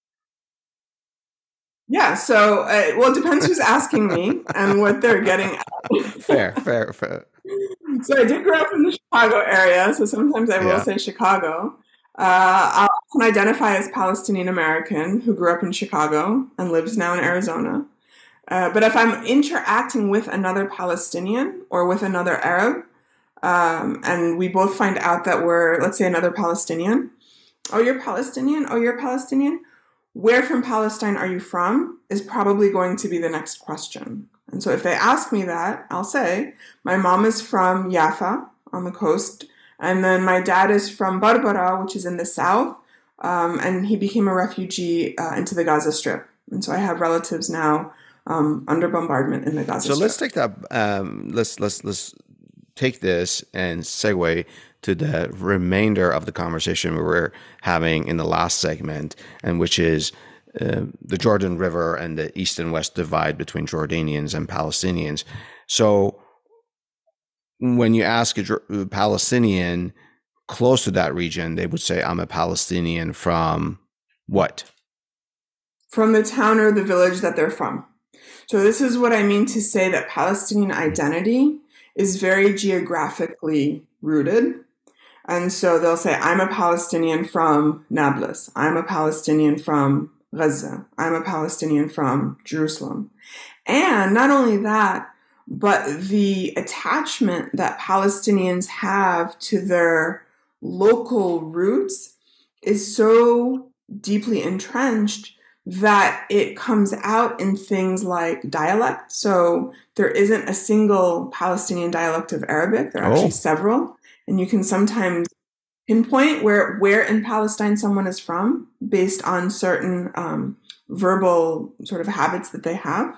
Yeah, so, uh, well, it depends who's asking me and what they're getting at.
Fair, fair, fair.
So I did grow up in the Chicago area, so sometimes I will
Yeah.
say Chicago. Uh, I'll often identify as Palestinian American who grew up in Chicago and lives now in Arizona. Uh, but if I'm interacting with another Palestinian or with another Arab, um, and we both find out that we're, let's say, another Palestinian, oh, you're Palestinian? Oh, you're Palestinian? Where from Palestine are you from is probably going to be the next question. And so if they ask me that, I'll say, my mom is from Jaffa on the coast, and then my dad is from Barbara, which is in the south, um, and he became a refugee uh, into the Gaza Strip. And so I have relatives now um, under bombardment in the Gaza
So
Strip.
let's take that. Um, let's let's let's take this and segue to the remainder of the conversation we were having in the last segment, and which is uh, the Jordan River and the east and west divide between Jordanians and Palestinians. So when you ask a Jor- Palestinian close to that region, they would say, I'm a Palestinian from what?
From the town or the village that they're from. So this is what I mean to say that Palestinian identity is very geographically rooted. And so they'll say, I'm a Palestinian from Nablus. I'm a Palestinian from Gaza. I'm a Palestinian from Jerusalem. And not only that, but the attachment that Palestinians have to their local roots is so deeply entrenched that it comes out in things like dialect. So there isn't a single Palestinian dialect of Arabic. There are actually
Oh.
several. And you can sometimes pinpoint where, where in Palestine someone is from based on certain um, verbal sort of habits that they have.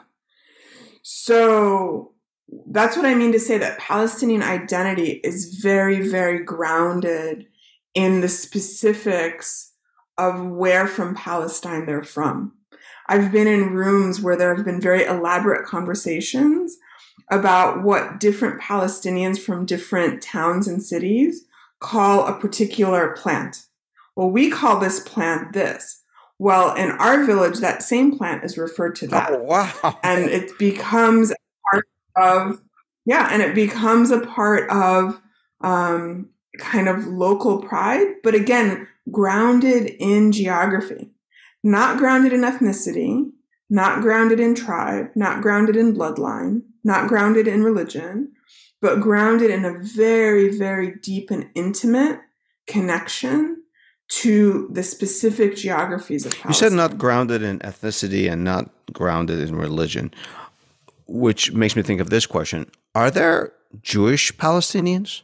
So that's what I mean to say that Palestinian identity is very, very grounded in the specifics of where from Palestine they're from. I've been in rooms where there have been very elaborate conversations about what different Palestinians from different towns and cities call a particular plant. Well, we call this plant this. Well, in our village, that same plant is referred to that.
Oh, wow.
And it becomes a part of, yeah, and it becomes a part of um, kind of local pride, but again, grounded in geography, not grounded in ethnicity, not grounded in tribe, not grounded in bloodline, not grounded in religion, but grounded in a very, very deep and intimate connection to the specific geographies of Palestine.
You said not grounded in ethnicity and not grounded in religion, which makes me think of this question. Are there Jewish Palestinians?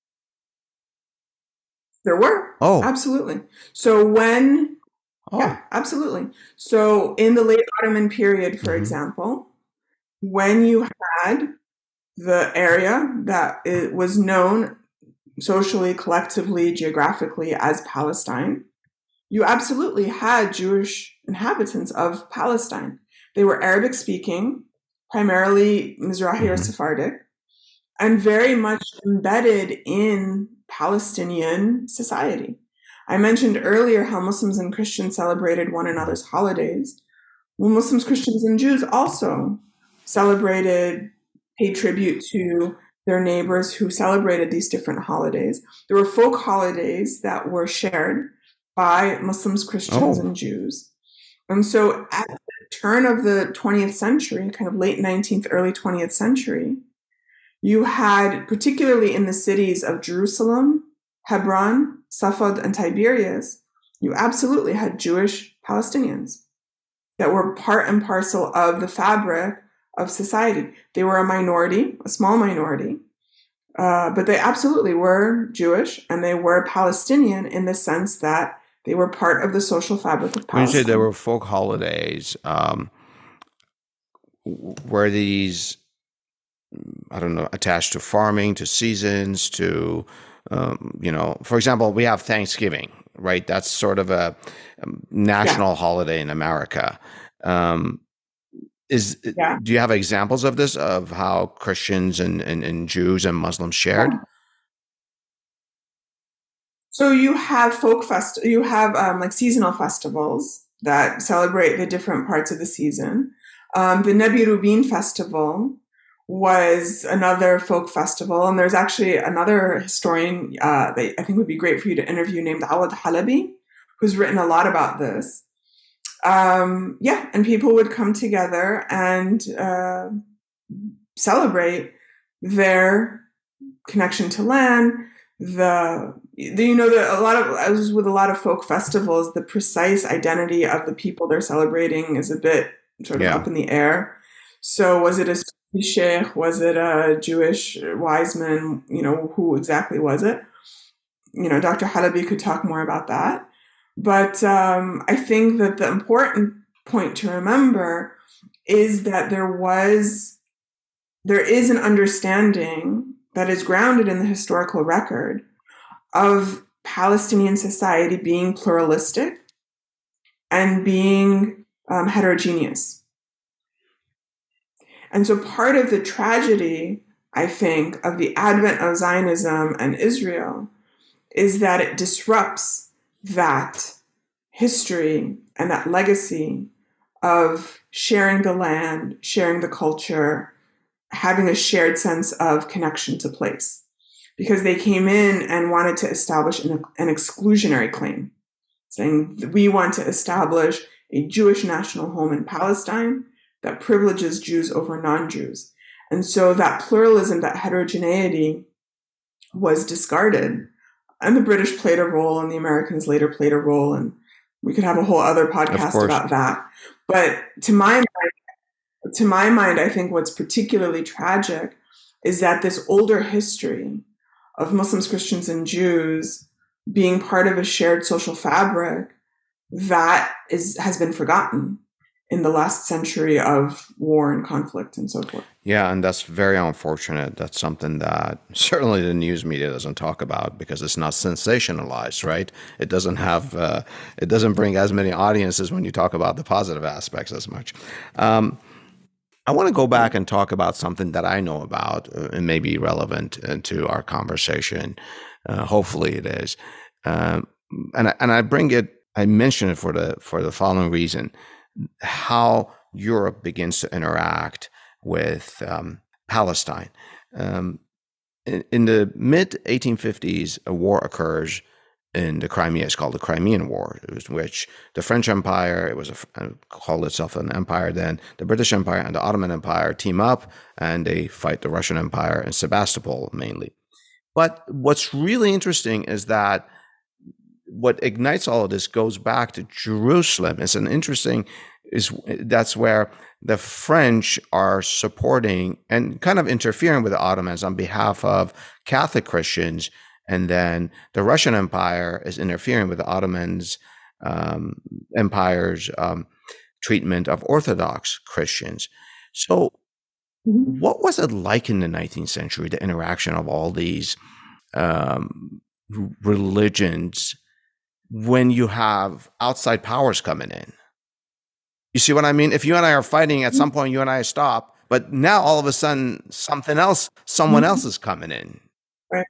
There were.
Oh.
Absolutely. So when,
Oh.
yeah, absolutely. So in the late Ottoman period, for
Mhm.
example, when you had the area that it was known socially, collectively, geographically as Palestine, you absolutely had Jewish inhabitants of Palestine. They were Arabic speaking, primarily Mizrahi or
Mhm.
Sephardic, and very much embedded in Palestinian society. I mentioned earlier how Muslims and Christians celebrated one another's holidays. Well, Muslims, Christians, and Jews also celebrated, paid tribute to their neighbors who celebrated these different holidays. There were folk holidays that were shared by Muslims, Christians,
Oh.
and Jews. And so at the turn of the twentieth century, kind of late nineteenth, early twentieth century, you had, particularly in the cities of Jerusalem, Hebron, Safed, and Tiberias, you absolutely had Jewish Palestinians that were part and parcel of the fabric of society. They were a minority, a small minority, uh, but they absolutely were Jewish, and they were Palestinian in the sense that they were part of the social fabric of
When you
Palestine.
say there were folk holidays, um, w- were these, I don't know, attached to farming, to seasons, to, um, you know, for example, we have Thanksgiving, right? That's sort of a, um, national holiday in America. Um, is
Yeah.
Do you have examples of this, of how Christians and, and, and Jews and Muslims shared?
Yeah. So you have folk fest, you have um, like seasonal festivals that celebrate the different parts of the season. Um, the Nebi Rubin festival was another folk festival, and there's actually another historian uh, that I think would be great for you to interview named Awad Halabi, who's written a lot about this. Um, yeah, and people would come together and uh, celebrate their connection to land. The, the you know the, a lot of as with a lot of folk festivals, the precise identity of the people they're celebrating is a bit sort of
Yeah.
up in the air. So was it a Sufi sheikh? Was it a Jewish wise man? You know, who exactly was it? You know, Doctor Halabi could talk more about that. But um, I think that the important point to remember is that there was, there is an understanding that is grounded in the historical record of Palestinian society being pluralistic and being um, heterogeneous. And so part of the tragedy, I think, of the advent of Zionism and Israel is that it disrupts that history and that legacy of sharing the land, sharing the culture, having a shared sense of connection to place. because they came in and wanted to establish an, an exclusionary claim, saying that we want to establish a Jewish national home in Palestine that privileges Jews over non-Jews. And so that pluralism, that heterogeneity was discarded. And the British played a role and the Americans later played a role. And we could have a whole other podcast about that. But to my mind, to my mind, I think what's particularly tragic is that this older history of Muslims, Christians, and Jews being part of a shared social fabric that is has been forgotten in the last century of war and conflict and so forth.
Yeah, and that's very unfortunate. That's something that certainly the news media doesn't talk about because it's not sensationalized, right? It doesn't have, uh, it doesn't bring as many audiences when you talk about the positive aspects as much. Um, I want to go back and talk about something that I know about uh, and may be relevant uh, to our conversation. Uh, hopefully it is. Um, and, I, and I bring it, I mention it for the for the following reason. How Europe begins to interact with um, Palestine. Um, in, in the mid eighteen fifties, a war occurs in the Crimea. It's called the Crimean War, in which the French Empire, it was a, called itself an empire then, the British Empire and the Ottoman Empire team up and they fight the Russian Empire in Sebastopol mainly. But what's really interesting is that what ignites all of this goes back to Jerusalem. It's an interesting, is that's where the French are supporting and kind of interfering with the Ottomans on behalf of Catholic Christians, and then the Russian Empire is interfering with the Ottomans' um, empire's um, treatment of Orthodox Christians. So, what was it like in the nineteenth century, the interaction of all these um, religions, when you have outside powers coming in? You see what I mean? If you and I are fighting, at some point you and I stop, but now all of a sudden something else, someone else is coming in.
Right.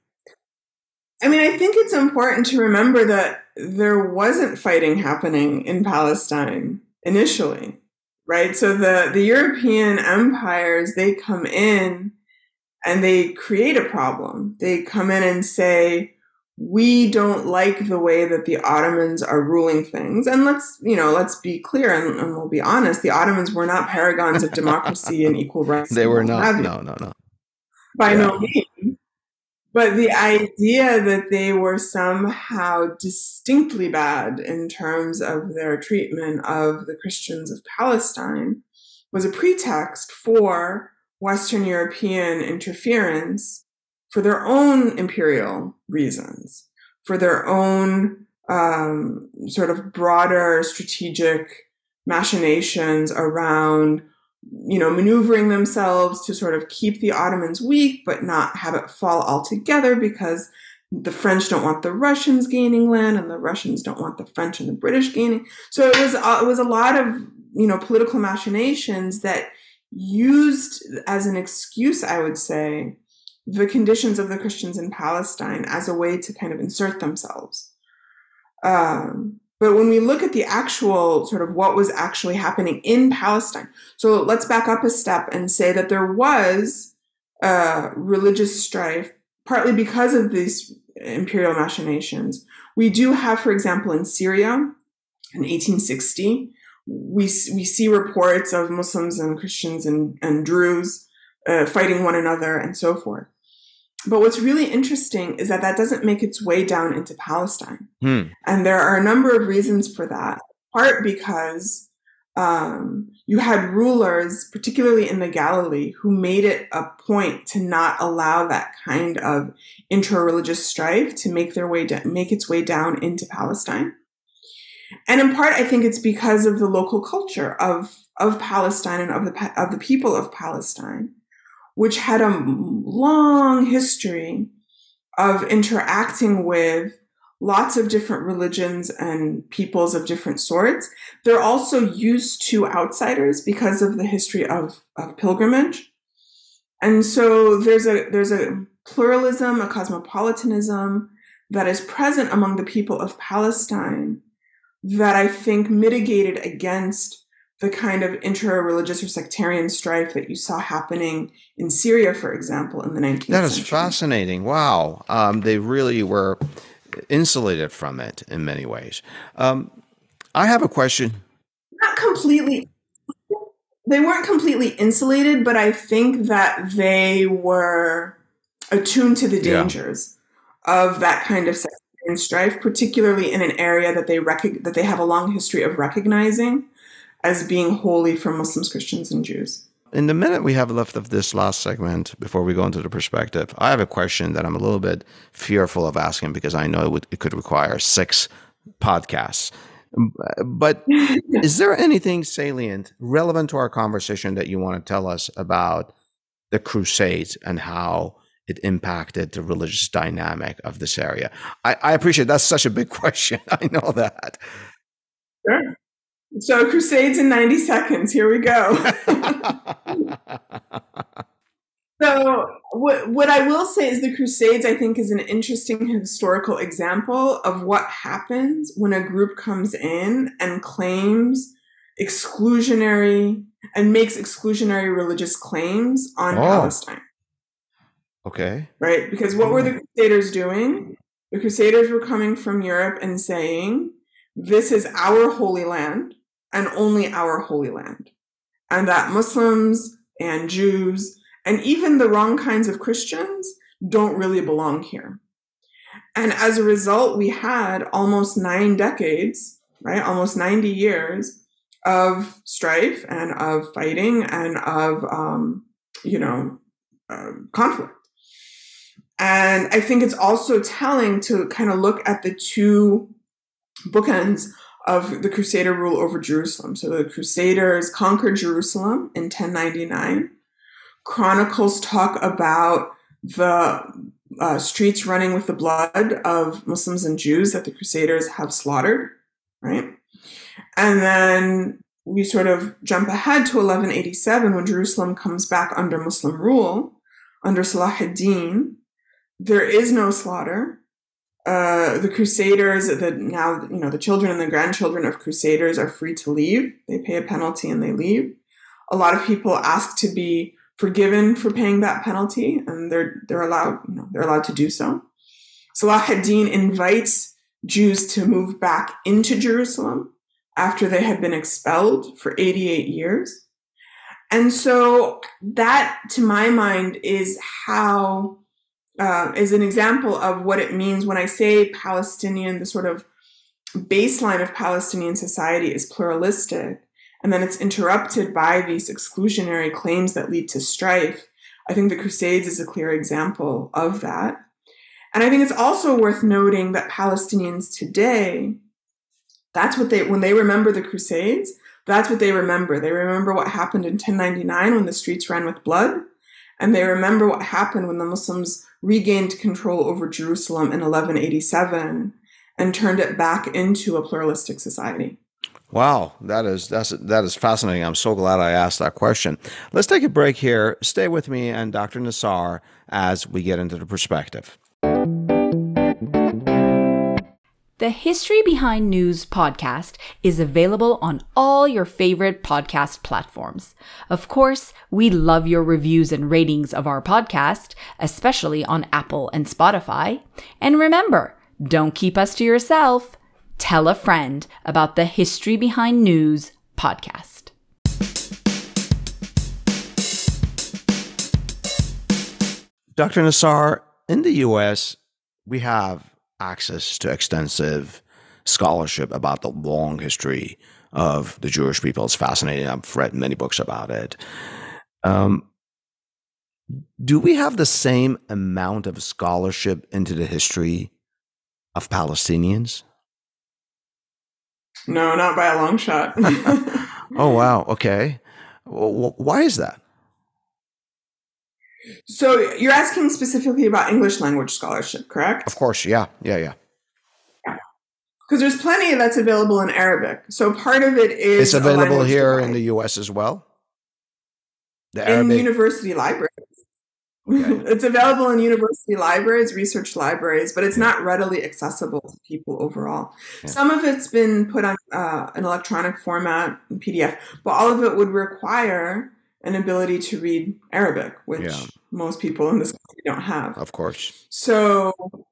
I mean, I think it's important to remember that there wasn't fighting happening in Palestine initially, right? So the, the European empires, they come in and they create a problem. They come in and say, we don't like the way that the Ottomans are ruling things. And let's, you know, let's be clear and, and we'll be honest. The Ottomans were not paragons of democracy and equal rights.
They were not. No, no, no.
By
Yeah.
no means. But the idea that they were somehow distinctly bad in terms of their treatment of the Christians of Palestine was a pretext for Western European interference for their own imperial reasons, for their own um, sort of broader strategic machinations around, you know, maneuvering themselves to sort of keep the Ottomans weak, but not have it fall altogether, because the French don't want the Russians gaining land and the Russians don't want the French and the British gaining. So it was, uh, it was a lot of, you know, political machinations that used as an excuse, I would say, the conditions of the Christians in Palestine as a way to kind of insert themselves. Um, but when we look at the actual sort of what was actually happening in Palestine, so let's back up a step and say that there was uh, religious strife, partly because of these imperial machinations. We do have, for example, in Syria in eighteen sixty, we, we see reports of Muslims and Christians and, and Druze uh, fighting one another and so forth. But what's really interesting is that that doesn't make its way down into Palestine. Hmm. And there are a number of reasons for that. Part because um, you had rulers, particularly in the Galilee, who made it a point to not allow that kind of inter-religious strife to make their way to make its way down into Palestine. And in part, I think it's because of the local culture of, of Palestine and of the of the people of Palestine, which had a long history of interacting with lots of different religions and peoples of different sorts. They're also used to outsiders because of the history of, of pilgrimage. And so there's a there's a pluralism, a cosmopolitanism that is present among the people of Palestine that I think mitigated against the kind of intra-religious or sectarian strife that you saw happening in Syria, for example, in the nineteenth
That is
century.
fascinating. Wow. Um, they really were insulated from it in many ways. Um, I have a question.
Not completely. They weren't completely insulated, but I think that they were attuned to the dangers yeah. of that kind of sectarian strife, particularly in an area that they rec- that they have a long history of recognizing as being holy for Muslims, Christians, and Jews.
In the minute we have left of this last segment, before we go into the perspective, I have a question that I'm a little bit fearful of asking because I know it, would, it could require six podcasts. But is there anything salient, relevant to our conversation that you want to tell us about the Crusades and how it impacted the religious dynamic of this area? I, I appreciate that's such a big question. I know that.
Sure. So Crusades in ninety seconds. Here we go. So what, what I will say is the Crusades, I think, is an interesting historical example of what happens when a group comes in and claims exclusionary and makes exclusionary religious claims on oh. Palestine.
Okay.
Right? Because what were the Crusaders doing? The Crusaders were coming from Europe and saying, this is our holy land and only our holy land. And that Muslims and Jews and even the wrong kinds of Christians don't really belong here. And as a result, we had almost nine decades, right? Almost ninety years of strife and of fighting and of, um, you know, uh, conflict. And I think it's also telling to kind of look at the two bookends of the Crusader rule over Jerusalem. So the Crusaders conquered Jerusalem in ten ninety-nine. Chronicles talk about the uh, streets running with the blood of Muslims and Jews that the Crusaders have slaughtered, right? And then we sort of jump ahead to eleven eighty-seven when Jerusalem comes back under Muslim rule, under Salah ad-Din. There is no slaughter. Uh, the Crusaders, the now you know the children and the grandchildren of Crusaders are free to leave. They pay a penalty and they leave. A lot of people ask to be forgiven for paying that penalty, and they're they're allowed you know they're allowed to do so. Salah ad-Din invites Jews to move back into Jerusalem after they had been expelled for eighty-eight years, and so that, to my mind, is how. Uh, is an example of what it means when I say Palestinian, the sort of baseline of Palestinian society is pluralistic, and then it's interrupted by these exclusionary claims that lead to strife. I think the Crusades is a clear example of that. And I think it's also worth noting that Palestinians today, that's what they, when they remember the Crusades, that's what they remember. They remember what happened in ten ninety-nine when the streets ran with blood. And they remember what happened when the Muslims regained control over Jerusalem in eleven eighty-seven and turned it back into a pluralistic society.
Wow, that is that's that is fascinating. I'm so glad I asked that question. Let's take a break here. Stay with me and Doctor Nassar as we get into the perspective.
The History Behind News podcast is available on all your favorite podcast platforms. Of course, we love your reviews and ratings of our podcast, especially on Apple and Spotify. And remember, don't keep us to yourself. Tell a friend about the History Behind News podcast.
Doctor Nassar, in the U S, we have access to extensive scholarship about the long history of the Jewish people. It's fascinating. I've read many books about it. Um, do we have the same amount of scholarship into the history of Palestinians?
No, not by a long shot.
Oh, wow. Okay. Well, why is that?
So you're asking specifically about English language scholarship, correct?
Of course, yeah, yeah, yeah.
Yeah. Because there's plenty that's available in Arabic. So part of it is
it's available here divide. in the U S as well.
The in Arabic university libraries.
Okay.
It's available in university libraries, research libraries, but it's not readily accessible to people overall.
Yeah.
Some of it's been put on uh, an electronic format, in P D F, but all of it would require an ability to read Arabic, which
Yeah.
most people in this country don't have.
Of course.
So,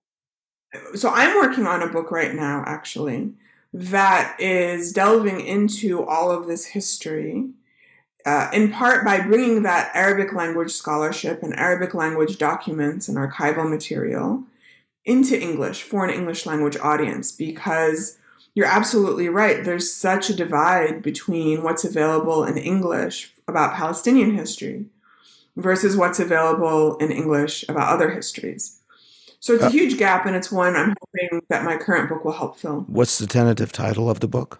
so I'm working on a book right now, actually, that is delving into all of this history. Uh, in part by bringing that Arabic language scholarship and Arabic language documents and archival material into English for an English language audience, because you're absolutely right. There's such a divide between what's available in English about Palestinian history versus what's available in English about other histories. So it's a huge gap, and it's one I'm hoping that my current book will help fill.
What's the tentative title of the book?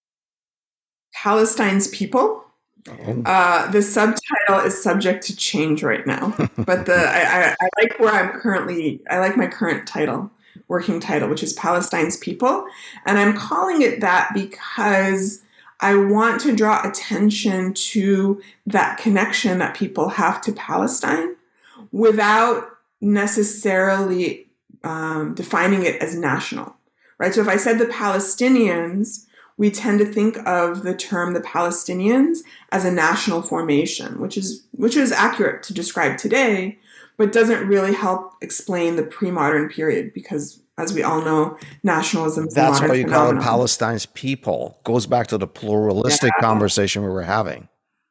Palestine's People.
Oh.
Uh, the subtitle is subject to change right now, but the I, I, I like where I'm currently. I like my current title, working title, which is Palestine's People, and I'm calling it that because I want to draw attention to that connection that people have to Palestine, without necessarily um, defining it as national, right? So if I said the Palestinians, we tend to think of the term the Palestinians as a national formation, which is which is accurate to describe today, but doesn't really help explain the pre-modern period, because, as we all know, nationalism is a
That's
modern
why you call it
phenomenon.
Palestine's People. Goes back to the pluralistic
Yeah.
conversation we were having.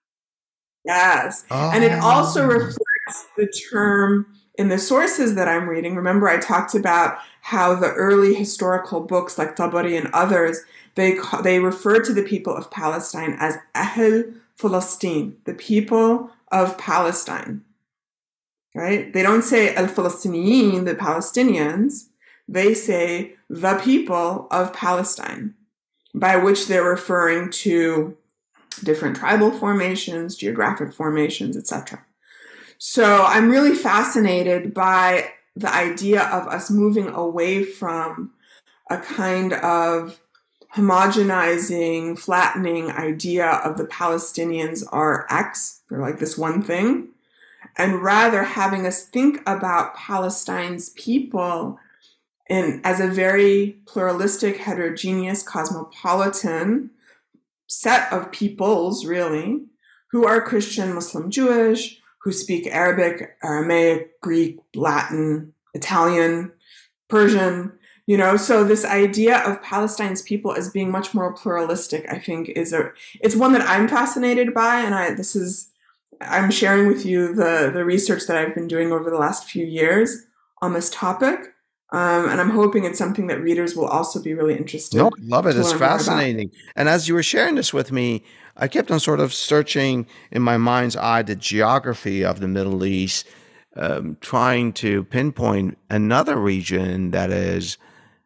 Yes.
Oh.
And it also reflects the term in the sources that I'm reading. Remember, I talked about how the early historical books like Tabari and others, they ca- they refer to the people of Palestine as Ahl Falastin, the people of Palestine. Right? They don't say Al-Falastiniyin, the Palestinians. They say the people of Palestine, by which they're referring to different tribal formations, geographic formations, et cetera. So I'm really fascinated by the idea of us moving away from a kind of homogenizing, flattening idea of the Palestinians are X, they're like this one thing, and rather having us think about Palestine's people in, as a very pluralistic, heterogeneous, cosmopolitan set of peoples, really, who are Christian, Muslim, Jewish, who speak Arabic, Aramaic, Greek, Latin, Italian, Persian, you know. So this idea of Palestine's people as being much more pluralistic, I think, is a, it's one that I'm fascinated by. And I, this is, I'm sharing with you the, the research that I've been doing over the last few years on this topic. Um, and I'm hoping it's something that readers will also be really interested.
No, I love it.
to
It's
learn more about.
fascinating. And as you were sharing this with me, I kept on sort of searching in my mind's eye the geography of the Middle East, um, trying to pinpoint another region that is,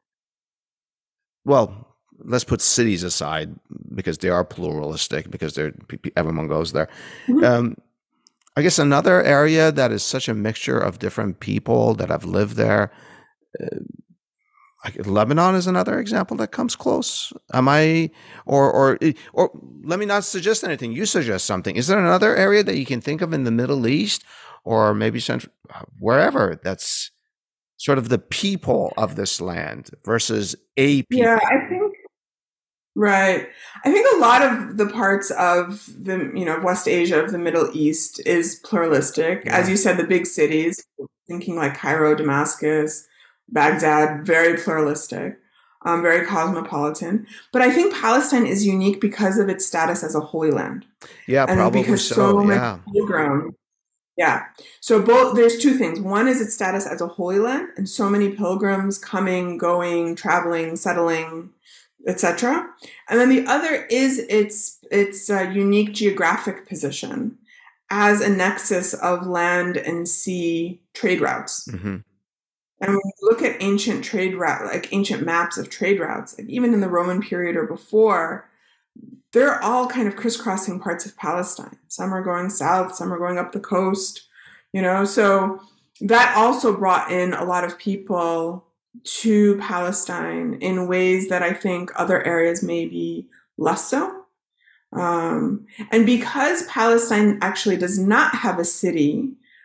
well, let's put cities aside because they are pluralistic, because they're everyone goes there.
Mhm.
Um, I guess another area that is such a mixture of different people that have lived there. Uh, like Lebanon is another example that comes close. Am I, or or or let me not suggest anything. You suggest something. Is there another area that you can think of in the Middle East, or maybe Central, wherever, that's sort of the people of this land versus a people?
Yeah, I think, right. I think a lot of the parts of the, you know, West Asia, of the Middle East is pluralistic.
Yeah.
As you said, the big cities, thinking like Cairo, Damascus, Baghdad, very pluralistic, um, very cosmopolitan. But I think Palestine is unique because of its status as a holy land.
Yeah,
And
probably
because
so.
so many
Yeah.
pilgrims, yeah. So both, there's two things. One is its status as a holy land, and so many pilgrims coming, going, traveling, settling, et cetera. And then the other is its its uh, unique geographic position as a nexus of land and sea trade routes.
hmm
And when you look at ancient trade route, like ancient maps of trade routes, like even in the Roman period or before, they're all kind of crisscrossing parts of Palestine. Some are going south, some are going up the coast, you know. So that also brought in a lot of people to Palestine in ways that I think other areas may be less so. Um, and because Palestine actually does not have a city,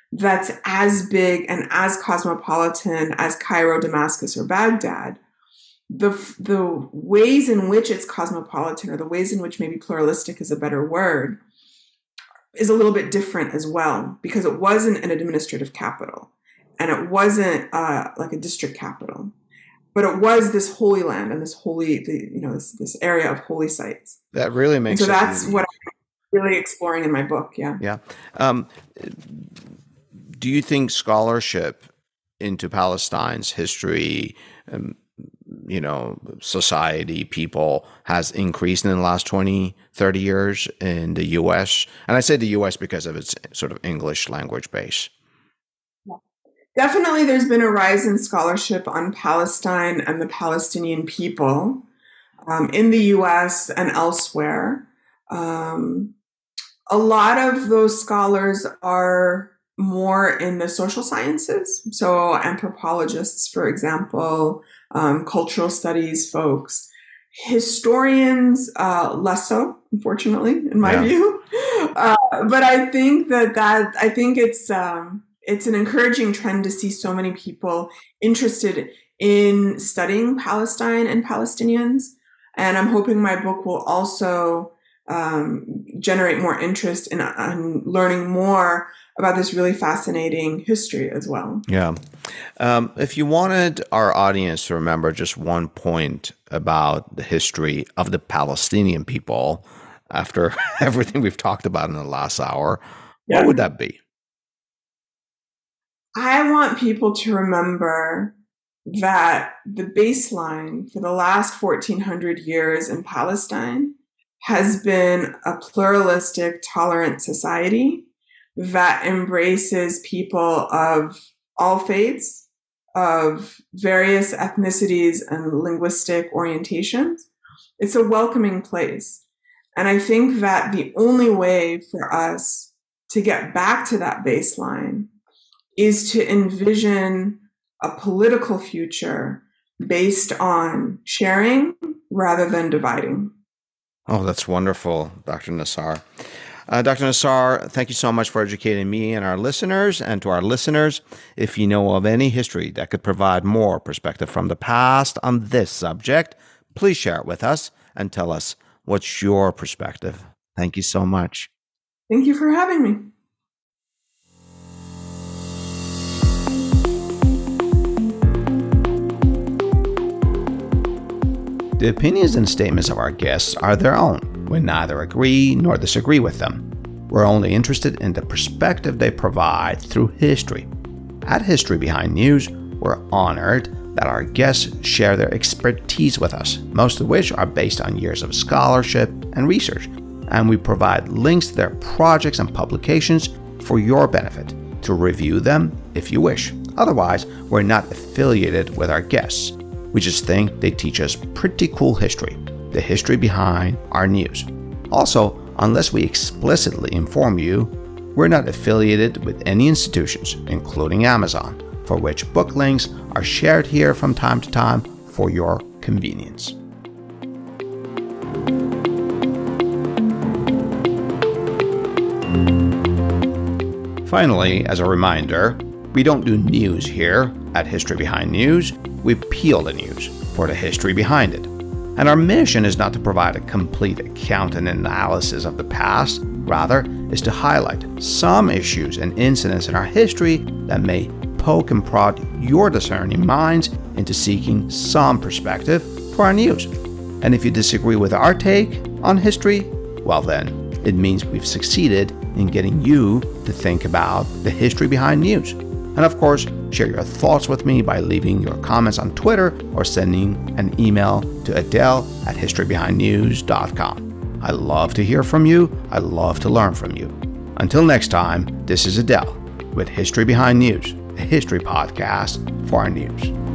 that's as big and as cosmopolitan as Cairo, Damascus, or Baghdad, the the ways in which it's cosmopolitan, or the ways in which maybe pluralistic is a better word, is a little bit different as well, because it wasn't an administrative capital, and it wasn't uh, like a district capital, but it was this holy land and this holy, the, you know, this, this area of holy sites.
That really makes
and so
it
that's
easy.
what I'm really exploring in my book. Yeah.
Yeah. Um, do you think scholarship into Palestine's history, um, you know, society, people has increased in the last twenty, thirty years in the U S? And I say the U S because of its sort of English language base.
Definitely there's been a rise in scholarship on Palestine and the Palestinian people um, in the U S and elsewhere. Um, a lot of those scholars are more in the social sciences. So anthropologists, for example, um, cultural studies folks, historians, uh, less so, unfortunately, in my
Yeah.
view. Uh, but I think that that, I think it's, um, it's an encouraging trend to see so many people interested in studying Palestine and Palestinians. And I'm hoping my book will also um, generate more interest in, in learning more about this really fascinating history as well.
Yeah. Um, if you wanted our audience to remember just one point about the history of the Palestinian people after everything we've talked about in the last hour,
Yeah.
what would that be?
I want people to remember that the baseline for the last fourteen hundred years in Palestine has been a pluralistic, tolerant society that embraces people of all faiths, of various ethnicities and linguistic orientations. It's a welcoming place. And I think that the only way for us to get back to that baseline is to envision a political future based on sharing rather than dividing.
Oh, that's wonderful, Doctor Nassar. Uh, Doctor Nassar, thank you so much for educating me and our listeners. And to our listeners, if you know of any history that could provide more perspective from the past on this subject, please share it with us and tell us what's your perspective. Thank you so much.
Thank you for having me.
The opinions and statements of our guests are their own. We neither agree nor disagree with them. We're only interested in the perspective they provide through history. At History Behind News, we're honored that our guests share their expertise with us, most of which are based on years of scholarship and research, and we provide links to their projects and publications for your benefit to review them if you wish. Otherwise, we're not affiliated with our guests. We just think they teach us pretty cool history, the history behind our news. Also, unless we explicitly inform you, we're not affiliated with any institutions, including Amazon, for which book links are shared here from time to time for your convenience. Finally, as a reminder, we don't do news here at History Behind News. We peel the news for the history behind it. And our mission is not to provide a complete account and analysis of the past, rather is to highlight some issues and incidents in our history that may poke and prod your discerning minds into seeking some perspective for our news. And if you disagree with our take on history, well then, it means we've succeeded in getting you to think about the history behind news. And of course, share your thoughts with me by leaving your comments on Twitter or sending an email to Adele at history behind news dot com. I love to hear from you. I love to learn from you. Until next time, this is Adele with History Behind News, a history podcast for our news.